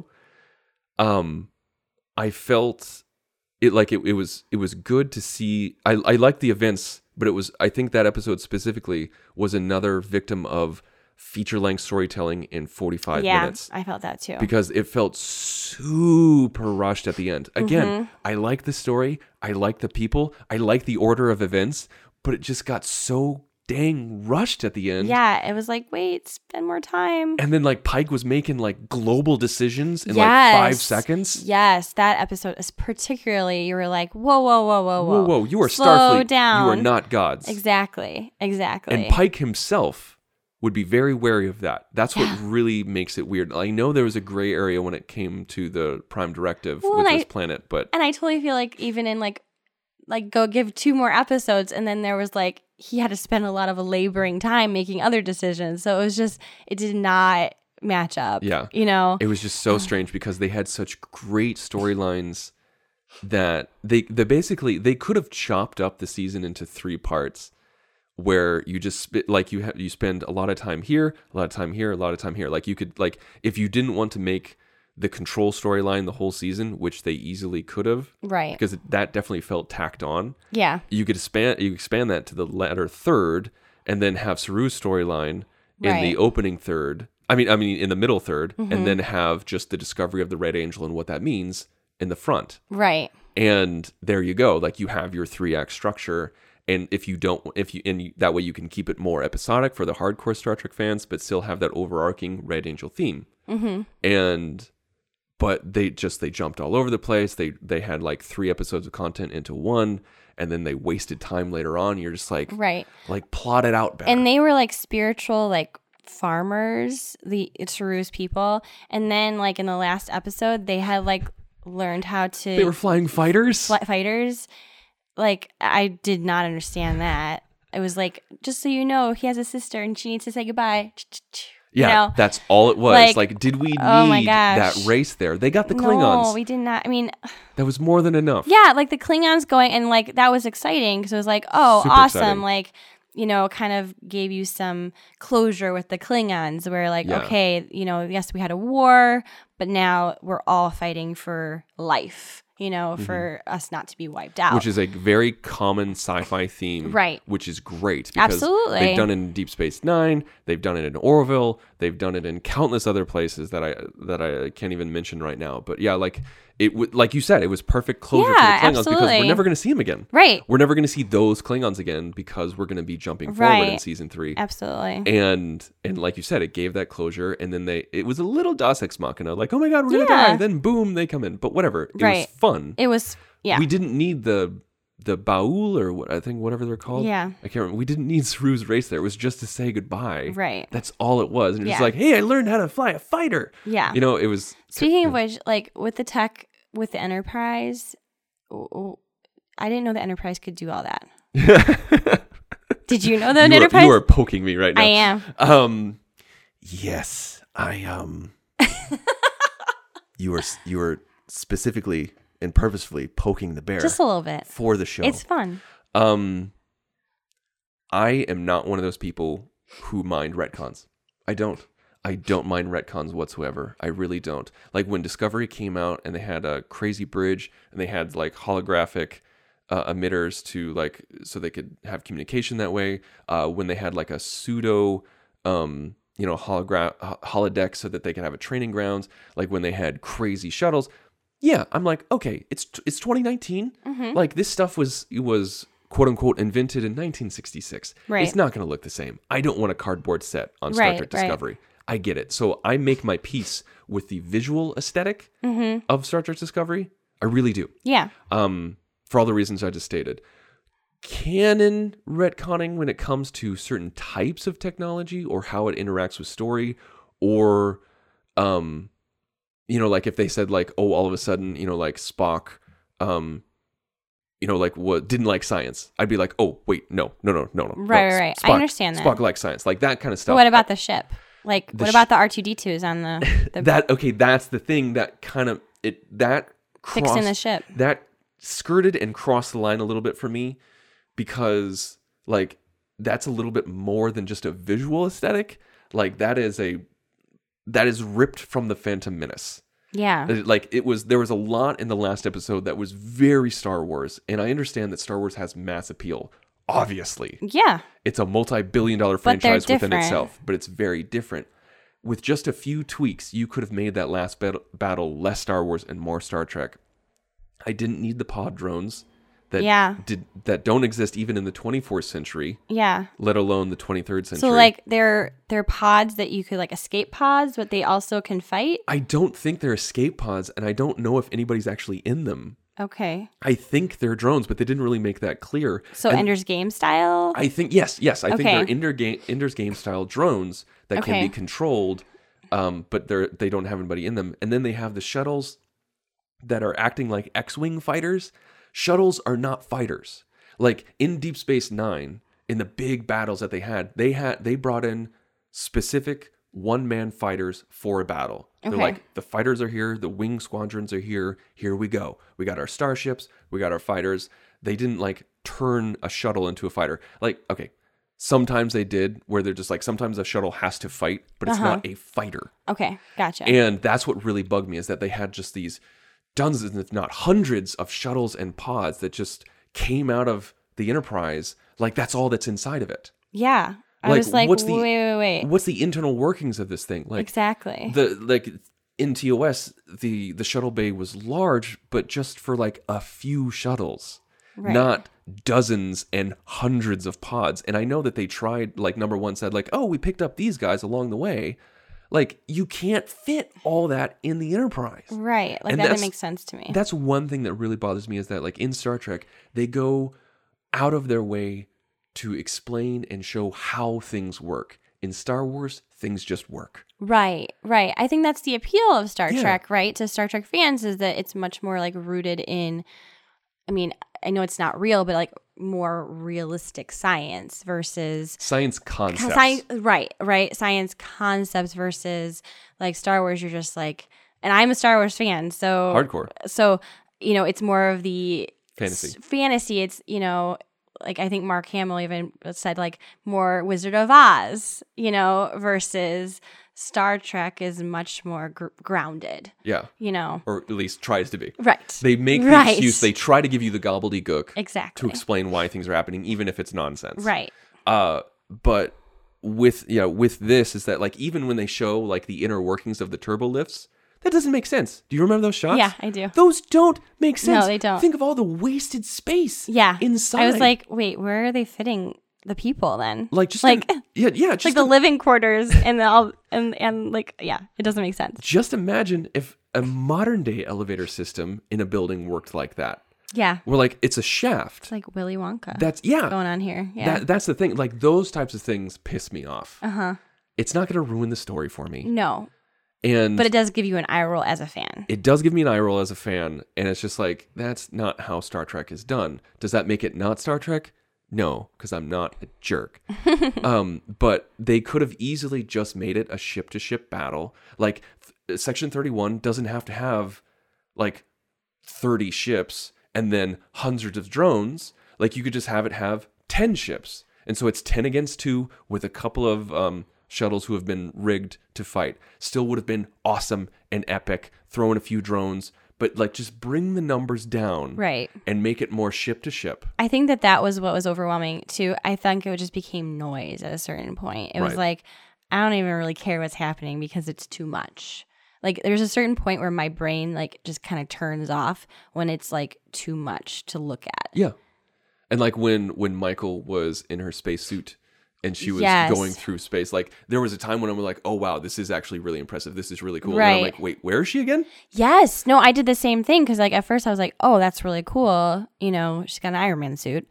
Um, I felt it like it, it was it was good to see. I I liked the events, but it was I think that episode specifically was another victim of feature length storytelling in forty-five yeah, minutes. I felt that too. Because it felt super rushed at the end. Again, Mm-hmm. I like the story, I like the people, I like the order of events, but it just got so dang rushed at the end. yeah, it was like, wait, spend more time. And then like Pike was making like global decisions in yes. like five seconds. Yes, that episode is particularly. You were like, whoa, whoa, whoa, whoa, whoa, Whoa, whoa, you are Slow Starfleet. down. You are not gods. Exactly, exactly. And Pike himself would be very wary of that. That's what really makes it weird. I know there was a gray area when it came to the Prime Directive Well, with and this I- planet, but And I totally feel like even in like, like go give two more episodes, and then there was like he had to spend a lot of laboring time making other decisions. So it was just it did not match up. Yeah. you know. it was just so strange because they had such great storylines that they they basically they could have chopped up the season into three parts where you just spit like you have you spend a lot of time here, a lot of time here, a lot of time here. Like you could like if you didn't want to make the Control storyline the whole season, which they easily could have, Right. because that definitely felt tacked on. Yeah. You could expand you expand that to the latter third, and then have Saru's storyline in Right. the opening third. I mean, I mean in the middle third, Mm-hmm. and then have just the discovery of the Red Angel and what that means in the front. Right. And there you go. Like you have your three act structure, And if you don't, if you, and you, that way you can keep it more episodic for the hardcore Star Trek fans, but still have that overarching Red Angel theme. Mm-hmm. And, but they just, they jumped all over the place. They, they had like three episodes of content into one, and then they wasted time later on. You're just like, right. like plot it out better. And they were like spiritual, like farmers, the Saru's people. And then like in the last episode, they had like learned how to. They were flying fighters? Fly- fighters. Like, I did not understand that. It was like, just so you know, he has a sister and she needs to say goodbye. You yeah, know? That's all it was. Like, like, did we need oh my gosh. that race there? They got the Klingons. No, we did not. I mean, that was more than enough. yeah, like the Klingons going, and like that was exciting because it was like, oh, Super awesome. exciting. Like, you know, kind of gave you some closure with the Klingons where like, Yeah. okay, you know, yes, we had a war, but now we're all fighting for life. You know, for us not to be wiped out. Which is a very common sci-fi theme. Right. Which is great. Because Absolutely. They've done it in Deep Space Nine. They've done it in Orville. They've done it in countless other places that I that I can't even mention right now. But yeah, like it w- like you said, it was perfect closure Yeah, for the Klingons because we're absolutely. never going to see them again. Right. We're never going to see those Klingons again because we're going to be jumping forward in Right. season three. Absolutely. And and like you said, it gave that closure, and then they it was a little Deus Ex Machina, like, oh my god, we're gonna Yeah. die. Then boom, they come in. But whatever, it was Right. fun. It was, yeah. We didn't need the the Baul or what I think whatever they're called. Yeah. I can't remember. We didn't need Saru's race there. It was just to say goodbye. Right. That's all it was. And it's Yeah. just like, hey, I learned how to fly a fighter. Yeah. You know, it was. Speaking of which, like with the tech, with the Enterprise, w- w- I didn't know the Enterprise could do all that. Did you know the you, Enterprise? are, you are poking me right now. I am. Um, yes, I um. you were you were specifically and purposefully poking the bear Just a little bit. for the show. It's fun. Um, I am not one of those people who mind retcons. I don't. I don't mind retcons whatsoever. I really don't. Like when Discovery came out and they had a crazy bridge and they had like holographic uh, emitters to like so they could have communication that way. Uh, when they had like a pseudo, um, you know, hologra- holodeck so that they could have a training grounds. Like when they had crazy shuttles. Yeah, I'm like, okay, it's it's twenty nineteen. Mm-hmm. Like this stuff was it was quote unquote invented in nineteen sixty-six. Right. It's not going to look the same. I don't want a cardboard set on Star Right, Trek right. Discovery. I get it. So I make my peace with the visual aesthetic Mm-hmm. of Star Trek Discovery. I really do. Yeah. Um, for all the reasons I just stated. Canon retconning when it comes to certain types of technology or how it interacts with story, or um you know, like if they said like, oh, all of a sudden, you know, like Spock, um, you know, like what didn't like science, I'd be like, oh, wait, no, no, no, no, no. Right, no. right, right. I Spock, understand that. Spock likes science, like that kind of stuff. But what about the ship? Like, The what sh- about the R two D twos on the, the that? Okay, that's the thing that kind of it that fixing crossed, the ship? that skirted and crossed the line a little bit for me because like that's a little bit more than just a visual aesthetic. Like that is a that is ripped from the Phantom Menace. Yeah. Like it was, there was a lot in the last episode that was very Star Wars, and I understand that Star Wars has mass appeal. Obviously, Yeah. it's a multi-billion dollar But they're franchise within different. itself, but it's very different. With just a few tweaks, you could have made that last bat- battle less Star Wars and more Star Trek. I didn't need the pod drones that Yeah. did that don't exist even in the twenty-fourth century, Yeah. let alone the twenty-third century. So like they're they're pods that you could like escape pods, but they also can fight. I don't think they're escape pods, and I don't know if anybody's actually in them. Okay. I think they're drones, but they didn't really make that clear. So And Ender's Game style. I think yes, yes. I think Okay. they're Ender game, Ender's Game style drones that can Okay. be controlled, um, but they're they don't have anybody in them. And then they have the shuttles that are acting like X-wing fighters. Shuttles are not fighters. Like in Deep Space Nine, in the big battles that they had, they had they brought in specific one-man fighters for a battle. They're Okay. like, the fighters are here, the wing squadrons are here, here we go. We got our starships, we got our fighters. They didn't like turn a shuttle into a fighter. Like, okay, sometimes they did, where they're just like, sometimes a shuttle has to fight, but it's Uh-huh. not a fighter. Okay. Gotcha. And that's what really bugged me, is that they had just these dozens, if not hundreds, of shuttles and pods that just came out of the Enterprise. Like that's all that's inside of it. yeah. I Like, was like, what's wait, the- wait, wait. What's the internal workings of this thing? Like Exactly. the like in T O S, the the shuttle bay was large, but just for like a few shuttles, Right. not dozens and hundreds of pods. And I know that they tried, like number one said, like, oh, we picked up these guys along the way. Like, you can't fit all that in the Enterprise. Right. Like, And that that's- makes sense to me. That's one thing that really bothers me is that, like, in Star Trek, they go out of their way to explain and show how things work. In Star Wars, things just work. Right, right. I think that's the appeal of Star Yeah. Trek, right? To Star Trek fans is that it's much more like rooted in, I mean, I know it's not real, but like more realistic science versus Science concepts. science, right, right. Science concepts versus like Star Wars. You're just like, and I'm a Star Wars fan, so Hardcore. So you know, it's more of the Fantasy. s- fantasy. It's you know. Like I think Mark Hamill even said like more Wizard of Oz, you know, versus Star Trek is much more gr- grounded, Yeah. you know. Or at least tries to be. Right. They make the Right. excuse. They try to give you the gobbledygook Exactly. to explain why things are happening, even if it's nonsense. Right. Uh, but with yeah, with this is that like even when they show like the inner workings of the turbo lifts, that doesn't make sense. Do you remember those shots? Yeah, I do. Those don't make sense. No, they don't. Think of all the wasted space. Yeah. Inside. I was like, wait, where are they fitting the people then? like just like im- yeah, yeah, just like the im- living quarters and the all and and like yeah, it doesn't make sense. just imagine if a modern day elevator system in a building worked like that. Yeah. Where like it's a shaft. It's like Willy Wonka. That's yeah. going on here. Yeah. That that's the thing. Like those types of things piss me off. uh-huh. It's not going to ruin the story for me. No. And But it does give you an eye roll as a fan. it does give me an eye roll as a fan, and it's just like that's not how Star Trek is done. Does that make it not Star Trek? No, because I'm not a jerk. um, but they could have easily just made it a ship-to-ship battle. Like th- Section thirty-one doesn't have to have like thirty ships and then hundreds of drones. Like you could just have it have ten ships, and so it's ten against two with a couple of um, shuttles who have been rigged to fight. Still would have been awesome and epic. Throw in a few drones, but like just bring the numbers down, Right. and make it more ship to ship. I think that that was what was overwhelming too. I think it just became noise at a certain point. It was Right. like, I don't even really care what's happening because it's too much. Like there's a certain point where my brain like just kind of turns off when it's like too much to look at. Yeah, and like when when Michael was in her spacesuit and she was Yes. going through space, like there was a time when I was like, oh wow, this is actually really impressive. This is really cool. And then I'm Right. like, wait, where is she again? Yes. No, I did the same thing because like at first I was like, oh, that's really cool. You know, she's got an Iron Man suit.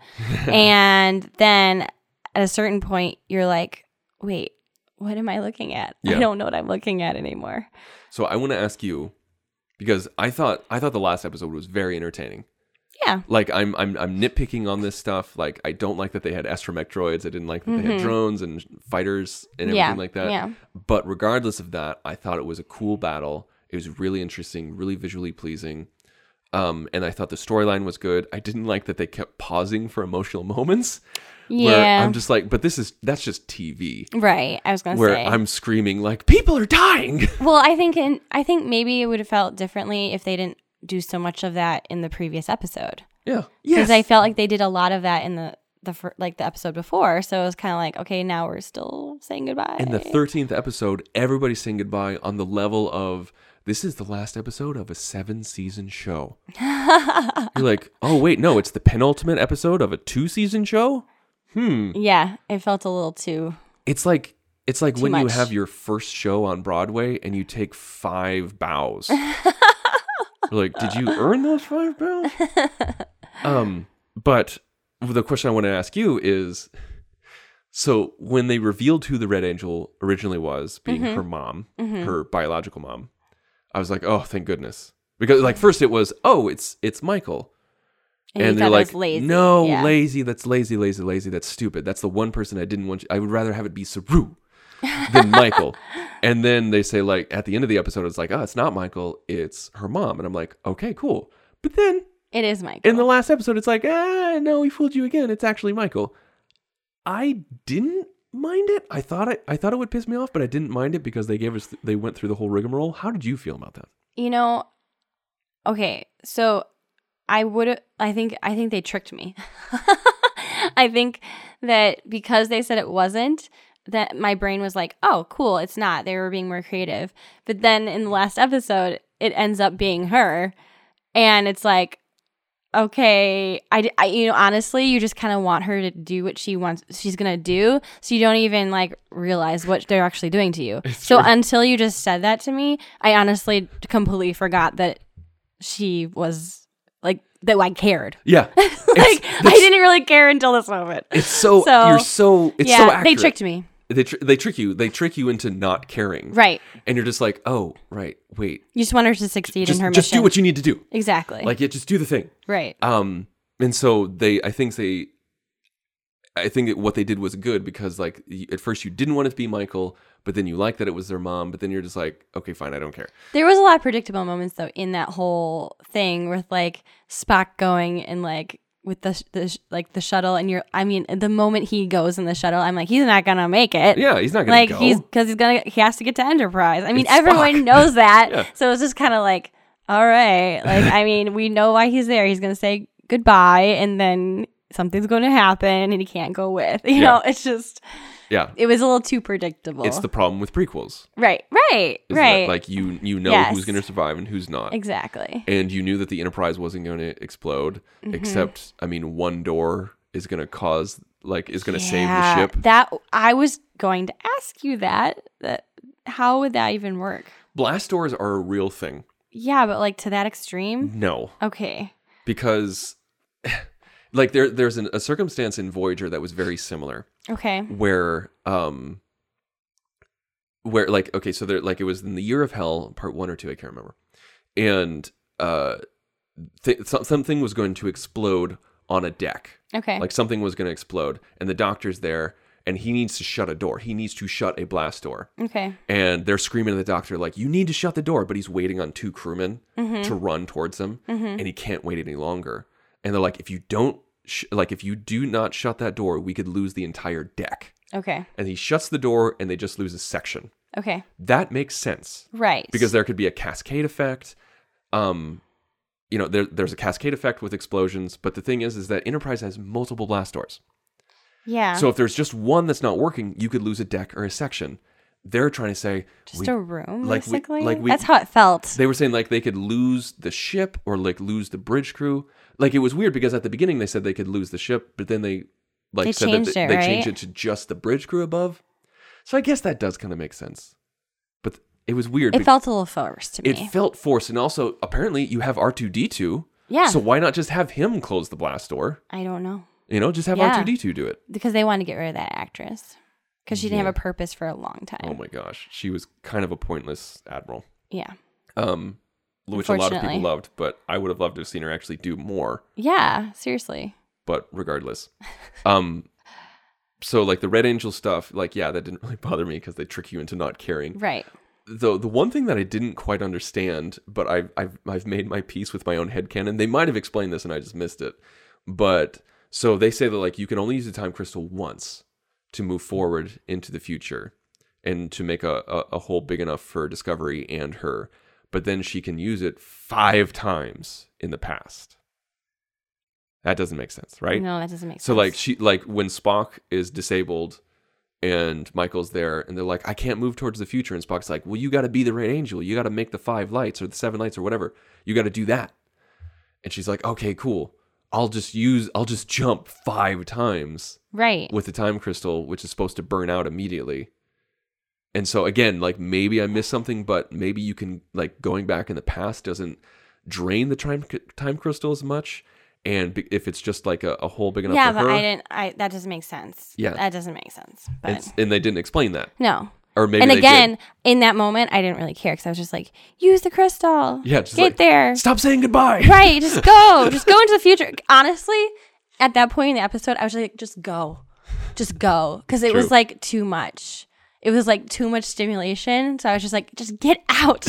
And then at a certain point, you're like, wait, what am I looking at? Yeah. I don't know what I'm looking at anymore. So I want to ask you, because I thought I thought the last episode was very entertaining. Yeah. Like I'm I'm I'm nitpicking on this stuff. Like I don't like that they had astromech droids. I didn't like that they had drones and fighters and everything Yeah, like that. yeah. But regardless of that, I thought it was a cool battle. It was really interesting, really visually pleasing. Um, and I thought the storyline was good. I didn't like that they kept pausing for emotional moments. Where Yeah. I'm just like, but this is that's just T V. Right. I was gonna Where say. I'm screaming like people are dying. Well, I think in I think maybe it would have felt differently if they didn't do so much of that in the previous episode. Yeah. Because Yes. I felt like they did a lot of that in the the fir- like the episode before. So it was kind of like, okay, now we're still saying goodbye. In the thirteenth episode, everybody's saying goodbye on the level of this is the last episode of a seven season show. You're like, oh wait, no, it's the penultimate episode of a two season show. Hmm. Yeah, it felt a little too. It's like it's like Too when you much. have your first show on Broadway and you take five bows. You're like, did you earn those five bows? um, but the question I want to ask you is, so when they revealed who the Red Angel originally was, being Mm-hmm. her mom, her biological mom, I was like, oh, thank goodness, because like first it was, oh, it's it's Michael. And, you And they're thought it like, was lazy. no, Yeah. lazy. That's lazy, lazy, lazy. That's stupid. That's the one person I didn't want. You. I would rather have it be Saru than Michael. And then they say, like, at the end of the episode, it's like, oh, it's not Michael. It's her mom. And I'm like, okay, cool. But then It is Michael. in the last episode, it's like, ah, no, we fooled you again. It's actually Michael. I didn't mind it. I thought I, I thought it would piss me off, but I didn't mind it because they gave us, they went through the whole rigmarole. How did you feel about that? You know, okay, so I would I think I think they tricked me. I think that because they said it wasn't, that my brain was like, "Oh, cool, it's not." They were being more creative. But then in the last episode, it ends up being her, and it's like, okay, I, I you know, honestly, you just kind of want her to do what she wants, she's going to do. So you don't even like realize what they're actually doing to you. It's so true. until you just said that to me, I honestly completely forgot that she was like, that I cared. Yeah. like, It's- I didn't really care until this moment. It's so, So, you're so, it's yeah, so accurate. they tricked me. They, tr- they trick you. They trick you into not caring. Right. And you're just like, oh, right, wait. You just want her to succeed Just, in her just mission. do what you need to do. Exactly. Like, yeah, just do the thing. right. Um, and so they, I think they, I think that what they did was good because, like, y- at first you didn't want it to be Michael, but then you liked that it was their mom, but then you're just like, okay, fine, I don't care. There was a lot of predictable moments though in that whole thing with like Spock going and like with the, the like the shuttle, and you're I mean the moment he goes in the shuttle, I'm like, he's not gonna make it. Yeah, he's not gonna like go. he's because he's gonna he has to get to Enterprise. I mean It's everyone Spock. knows that, Yeah. so it's just kind of like, all right, like I mean we know why he's there. He's gonna say goodbye, and then something's going to happen, and he can't go with. You Yeah. know, it's just yeah, it was a little too predictable. it's the problem with prequels. right, right, Is right. That, like you, you know Yes. who's gonna survive and who's not. exactly. And you knew that the Enterprise wasn't going to explode, Mm-hmm. except, I mean, one door is going to cause, like, is going to save the Yeah, ship. That I was going to ask you that. That how would that even work? Blast doors are a real thing. Yeah, but like to that extreme. No, Okay. because, like, there, there's an, a circumstance in Voyager that was very similar, Okay. where, um, where, like, okay, so there, like, it was in the Year of Hell, part one or two, I can't remember, and uh, th- so- something was going to explode on a deck. Okay. Like something was going to explode, and the doctor's there, and he needs to shut a door. He needs to shut a blast door. okay. And they're screaming at the doctor, like, you need to shut the door. But he's waiting on two crewmen Mm-hmm. to run towards him, and he can't wait any longer. And they're like, if you don't, sh- like, if you do not shut that door, we could lose the entire deck. Okay. And he shuts the door, and they just lose a section. Okay. That makes sense Right. because there could be a cascade effect. Um, you know, there, there's a cascade effect with explosions. But the thing is, is that Enterprise has multiple blast doors. yeah. So if there's just one that's not working, you could lose a deck or a section. They're trying to say just we- a room, like we- basically. like we- That's how it felt. they were saying like they could lose the ship or like lose the bridge crew. Like it was weird because at the beginning they said they could lose the ship, but then they like They said that changed they, it, they right? changed it to just the bridge crew above. So I guess that does kind of make sense. But it was weird. It be- felt a little forced to me. it felt forced, and also apparently you have R two D two. Yeah. So why not just have him close the blast door? I don't know. You know, just have Yeah. R two D two do it. Because they wanted to get rid of that actress. Because she didn't Yeah. have a purpose for a long time. Oh my gosh, she was kind of a pointless admiral. Yeah. Um, which a lot of people Unfortunately. loved, but I would have loved to have seen her actually do more. Yeah. Seriously. But regardless, um, so like the Red Angel stuff, like yeah, that didn't really bother me because they trick you into not caring. Right. Though the one thing that I didn't quite understand, but I've I've I've made my peace with my own headcanon. They might have explained this and I just missed it. But so they say that like you can only use the time crystal once to move forward into the future and to make a, a, a hole big enough for Discovery and her. But then she can use it five times in the past. That doesn't make sense, right? No, that doesn't make So sense. like she like when Spock is disabled and Michael's there and they're like, I can't move towards the future, and Spock's like, well, you got to be the Red Angel, you got to make the five lights or the seven lights or whatever, you got to do that. And she's like, okay, cool, I'll just use I'll just jump five times Right. with the time crystal, which is supposed to burn out immediately. And so again, like maybe I missed something, but maybe you can like going back in the past doesn't drain the time time crystal as much. And be- if it's just like a, a hole big enough yeah, for but her, I didn't. I that doesn't make sense. Yeah. that doesn't make sense. But it's, and they didn't explain that, no. or maybe And they again, did. in that moment, I didn't really care because I was just like, use the crystal. Yeah, just get like, there. Stop saying goodbye. Right, just go. Just go into the future. Honestly, at that point in the episode, I was like, just go. Just go. Because it was True. like too much. It was like too much stimulation. So I was just like, just get out.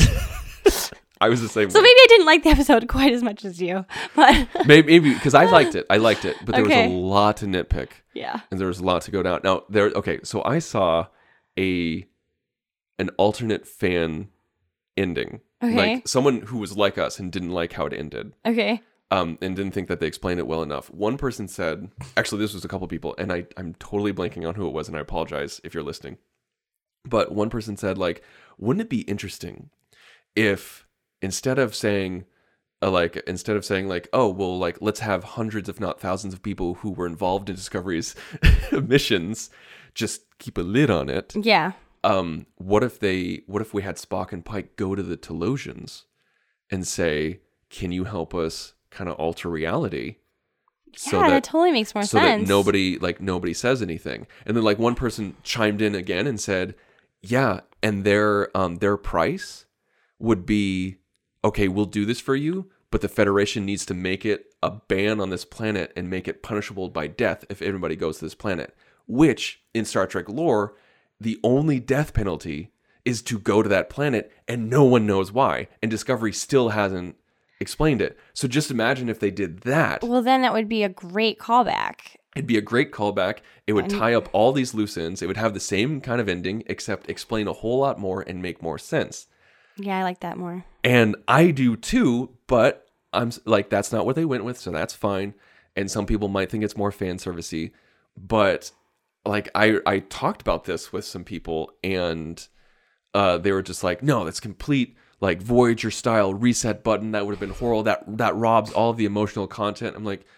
I was the same So way. maybe I didn't like the episode quite as much as you. But Maybe because I liked it. I liked it, but there Okay. was a lot to nitpick, yeah. and there was a lot to go down. Now there. Okay, so I saw a an alternate fan ending, Okay. like someone who was like us and didn't like how it ended. Okay. Um, and didn't think that they explained it well enough. One person said, actually, this was a couple people, and I, I'm totally blanking on who it was, and I apologize if you're listening. But one person said, like, wouldn't it be interesting if instead of saying uh, like instead of saying like, oh, well, like let's have hundreds, if not thousands of people who were involved in Discovery's missions, just keep a lid on it. Yeah. Um, what if they, what if we had Spock and Pike go to the Telosians and say, can you help us kind of alter reality? Yeah, so that, that totally makes more so sense. that nobody like nobody says anything. And then like one person chimed in again and said, yeah, and their um their price would be, okay, we'll do this for you, but the Federation needs to make it a ban on this planet and make it punishable by death if everybody goes to this planet. Which in Star Trek lore, the only death penalty is to go to that planet, and no one knows why. And Discovery still hasn't explained it. So just imagine if they did that. Well, then that would be a great callback. It'd be a great callback. It would And- tie up all these loose ends. It would have the same kind of ending, except explain a whole lot more and make more sense. Yeah, I like that more. And I do too, but I'm s- like, that's not what they went with, so that's fine. And some people might think it's more fan servicey, but like I I talked about this with some people, and uh, they were just like, no, that's complete like Voyager style reset button. That would have been horrible. That that robs all of the emotional content. I'm like,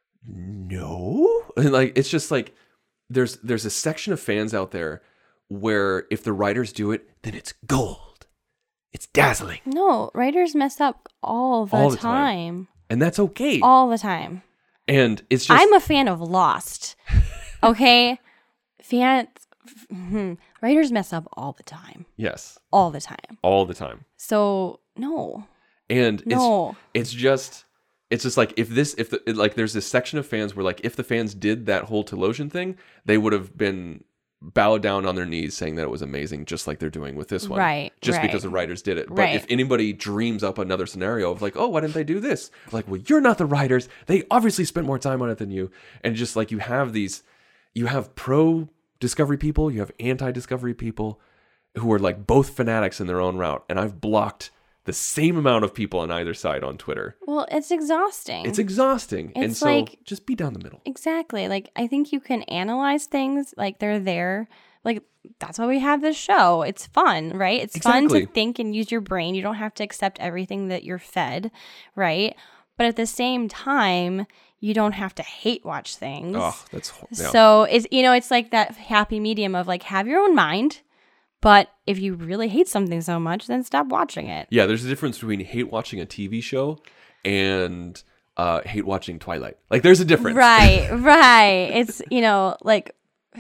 no, and like it's just like there's there's a section of fans out there where if the writers do it, then it's gold. It's dazzling. No, writers mess up all the, All the time. time. And that's okay. All the time. And it's just I'm a fan of Lost. Okay? Fans, hmm, writers mess up all the time. yes, All the time. all the time. So, no. And No. it's it's just it's just like if this if the like there's this section of fans where like if the fans did that whole Telosian thing, they would have been bowed down on their knees saying that it was amazing, just like they're doing with this one. Right, Just right. because the writers did it. But Right. if anybody dreams up another scenario of like, oh, why didn't they do this? Like, well, you're not the writers. They obviously spent more time on it than you. And just like you have these, you have pro Discovery people, you have anti Discovery people who are like both fanatics in their own route. And I've blocked the same amount of people on either side on Twitter. Well, it's exhausting. It's exhausting. and It's so like- just be down the middle. Exactly. Like, I think you can analyze things like they're there. Like, that's why we have this show. It's fun, right? It's fun Exactly. to think and use your brain. You don't have to accept everything that you're fed, right? But at the same time, you don't have to hate watch things. Oh, that's hor- yeah. So it's, you know, it's like that happy medium of like, have your own mind. But if you really hate something so much, then stop watching it. Yeah, there's a difference between hate watching a T V show and uh, hate watching Twilight. Like, there's a difference. Right, right. It's, you know, like,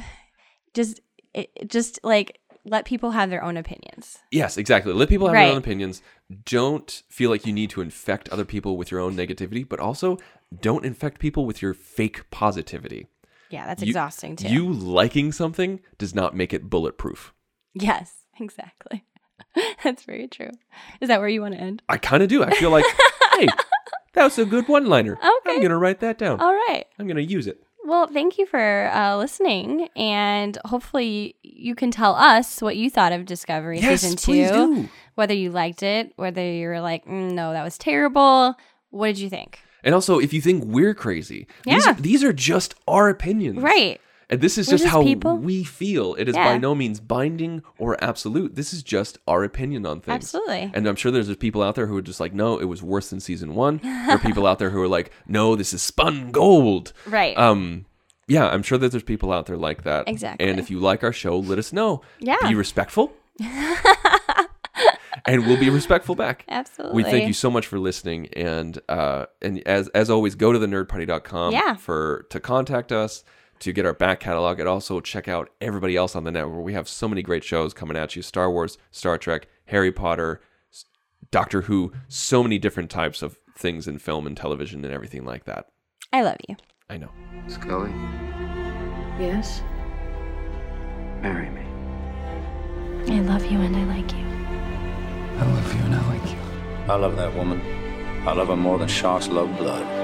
just, it, it just like, let people have their own opinions. Yes, exactly. Let people have Right. their own opinions. Don't feel like you need to infect other people with your own negativity, but also don't infect people with your fake positivity. Yeah, that's You- exhausting too. You liking something does not make it bulletproof. Yes, exactly. That's very true. Is that where you want to end? I kind of do. I feel like, hey, that was a good one-liner. Okay. I'm going to write that down. All right. I'm going to use it. Well, thank you for uh, listening, and hopefully you can tell us what you thought of Discovery Yes, season two. please do. Whether you liked it, whether you were like, mm, no, that was terrible. What did you think? And also, if you think we're crazy, these, Yeah. are, these are just our opinions. Right. And this is We're just, just how people. we feel. It is Yeah. by no means binding or absolute. This is just our opinion on things. Absolutely. And I'm sure there's people out there who are just like, no, it was worse than season one. There are people out there who are like, no, this is spun gold. Right. Um, yeah, I'm sure that there's people out there like that. Exactly. And if you like our show, let us know. Yeah. Be respectful. And we'll be respectful back. Absolutely. We thank you so much for listening, and uh, and as as always, go to the nerd party dot com Yeah. for to contact us, to get our back catalog, and also check out everybody else on the network. We have so many great shows coming at you: Star Wars, Star Trek, Harry Potter, S- Doctor Who, so many different types of things in film and television and everything like that. I love you. I know. Scully, Yes? marry me. I love you and I like you. I love you and I like you. I love that woman. I love her more than sharks love blood.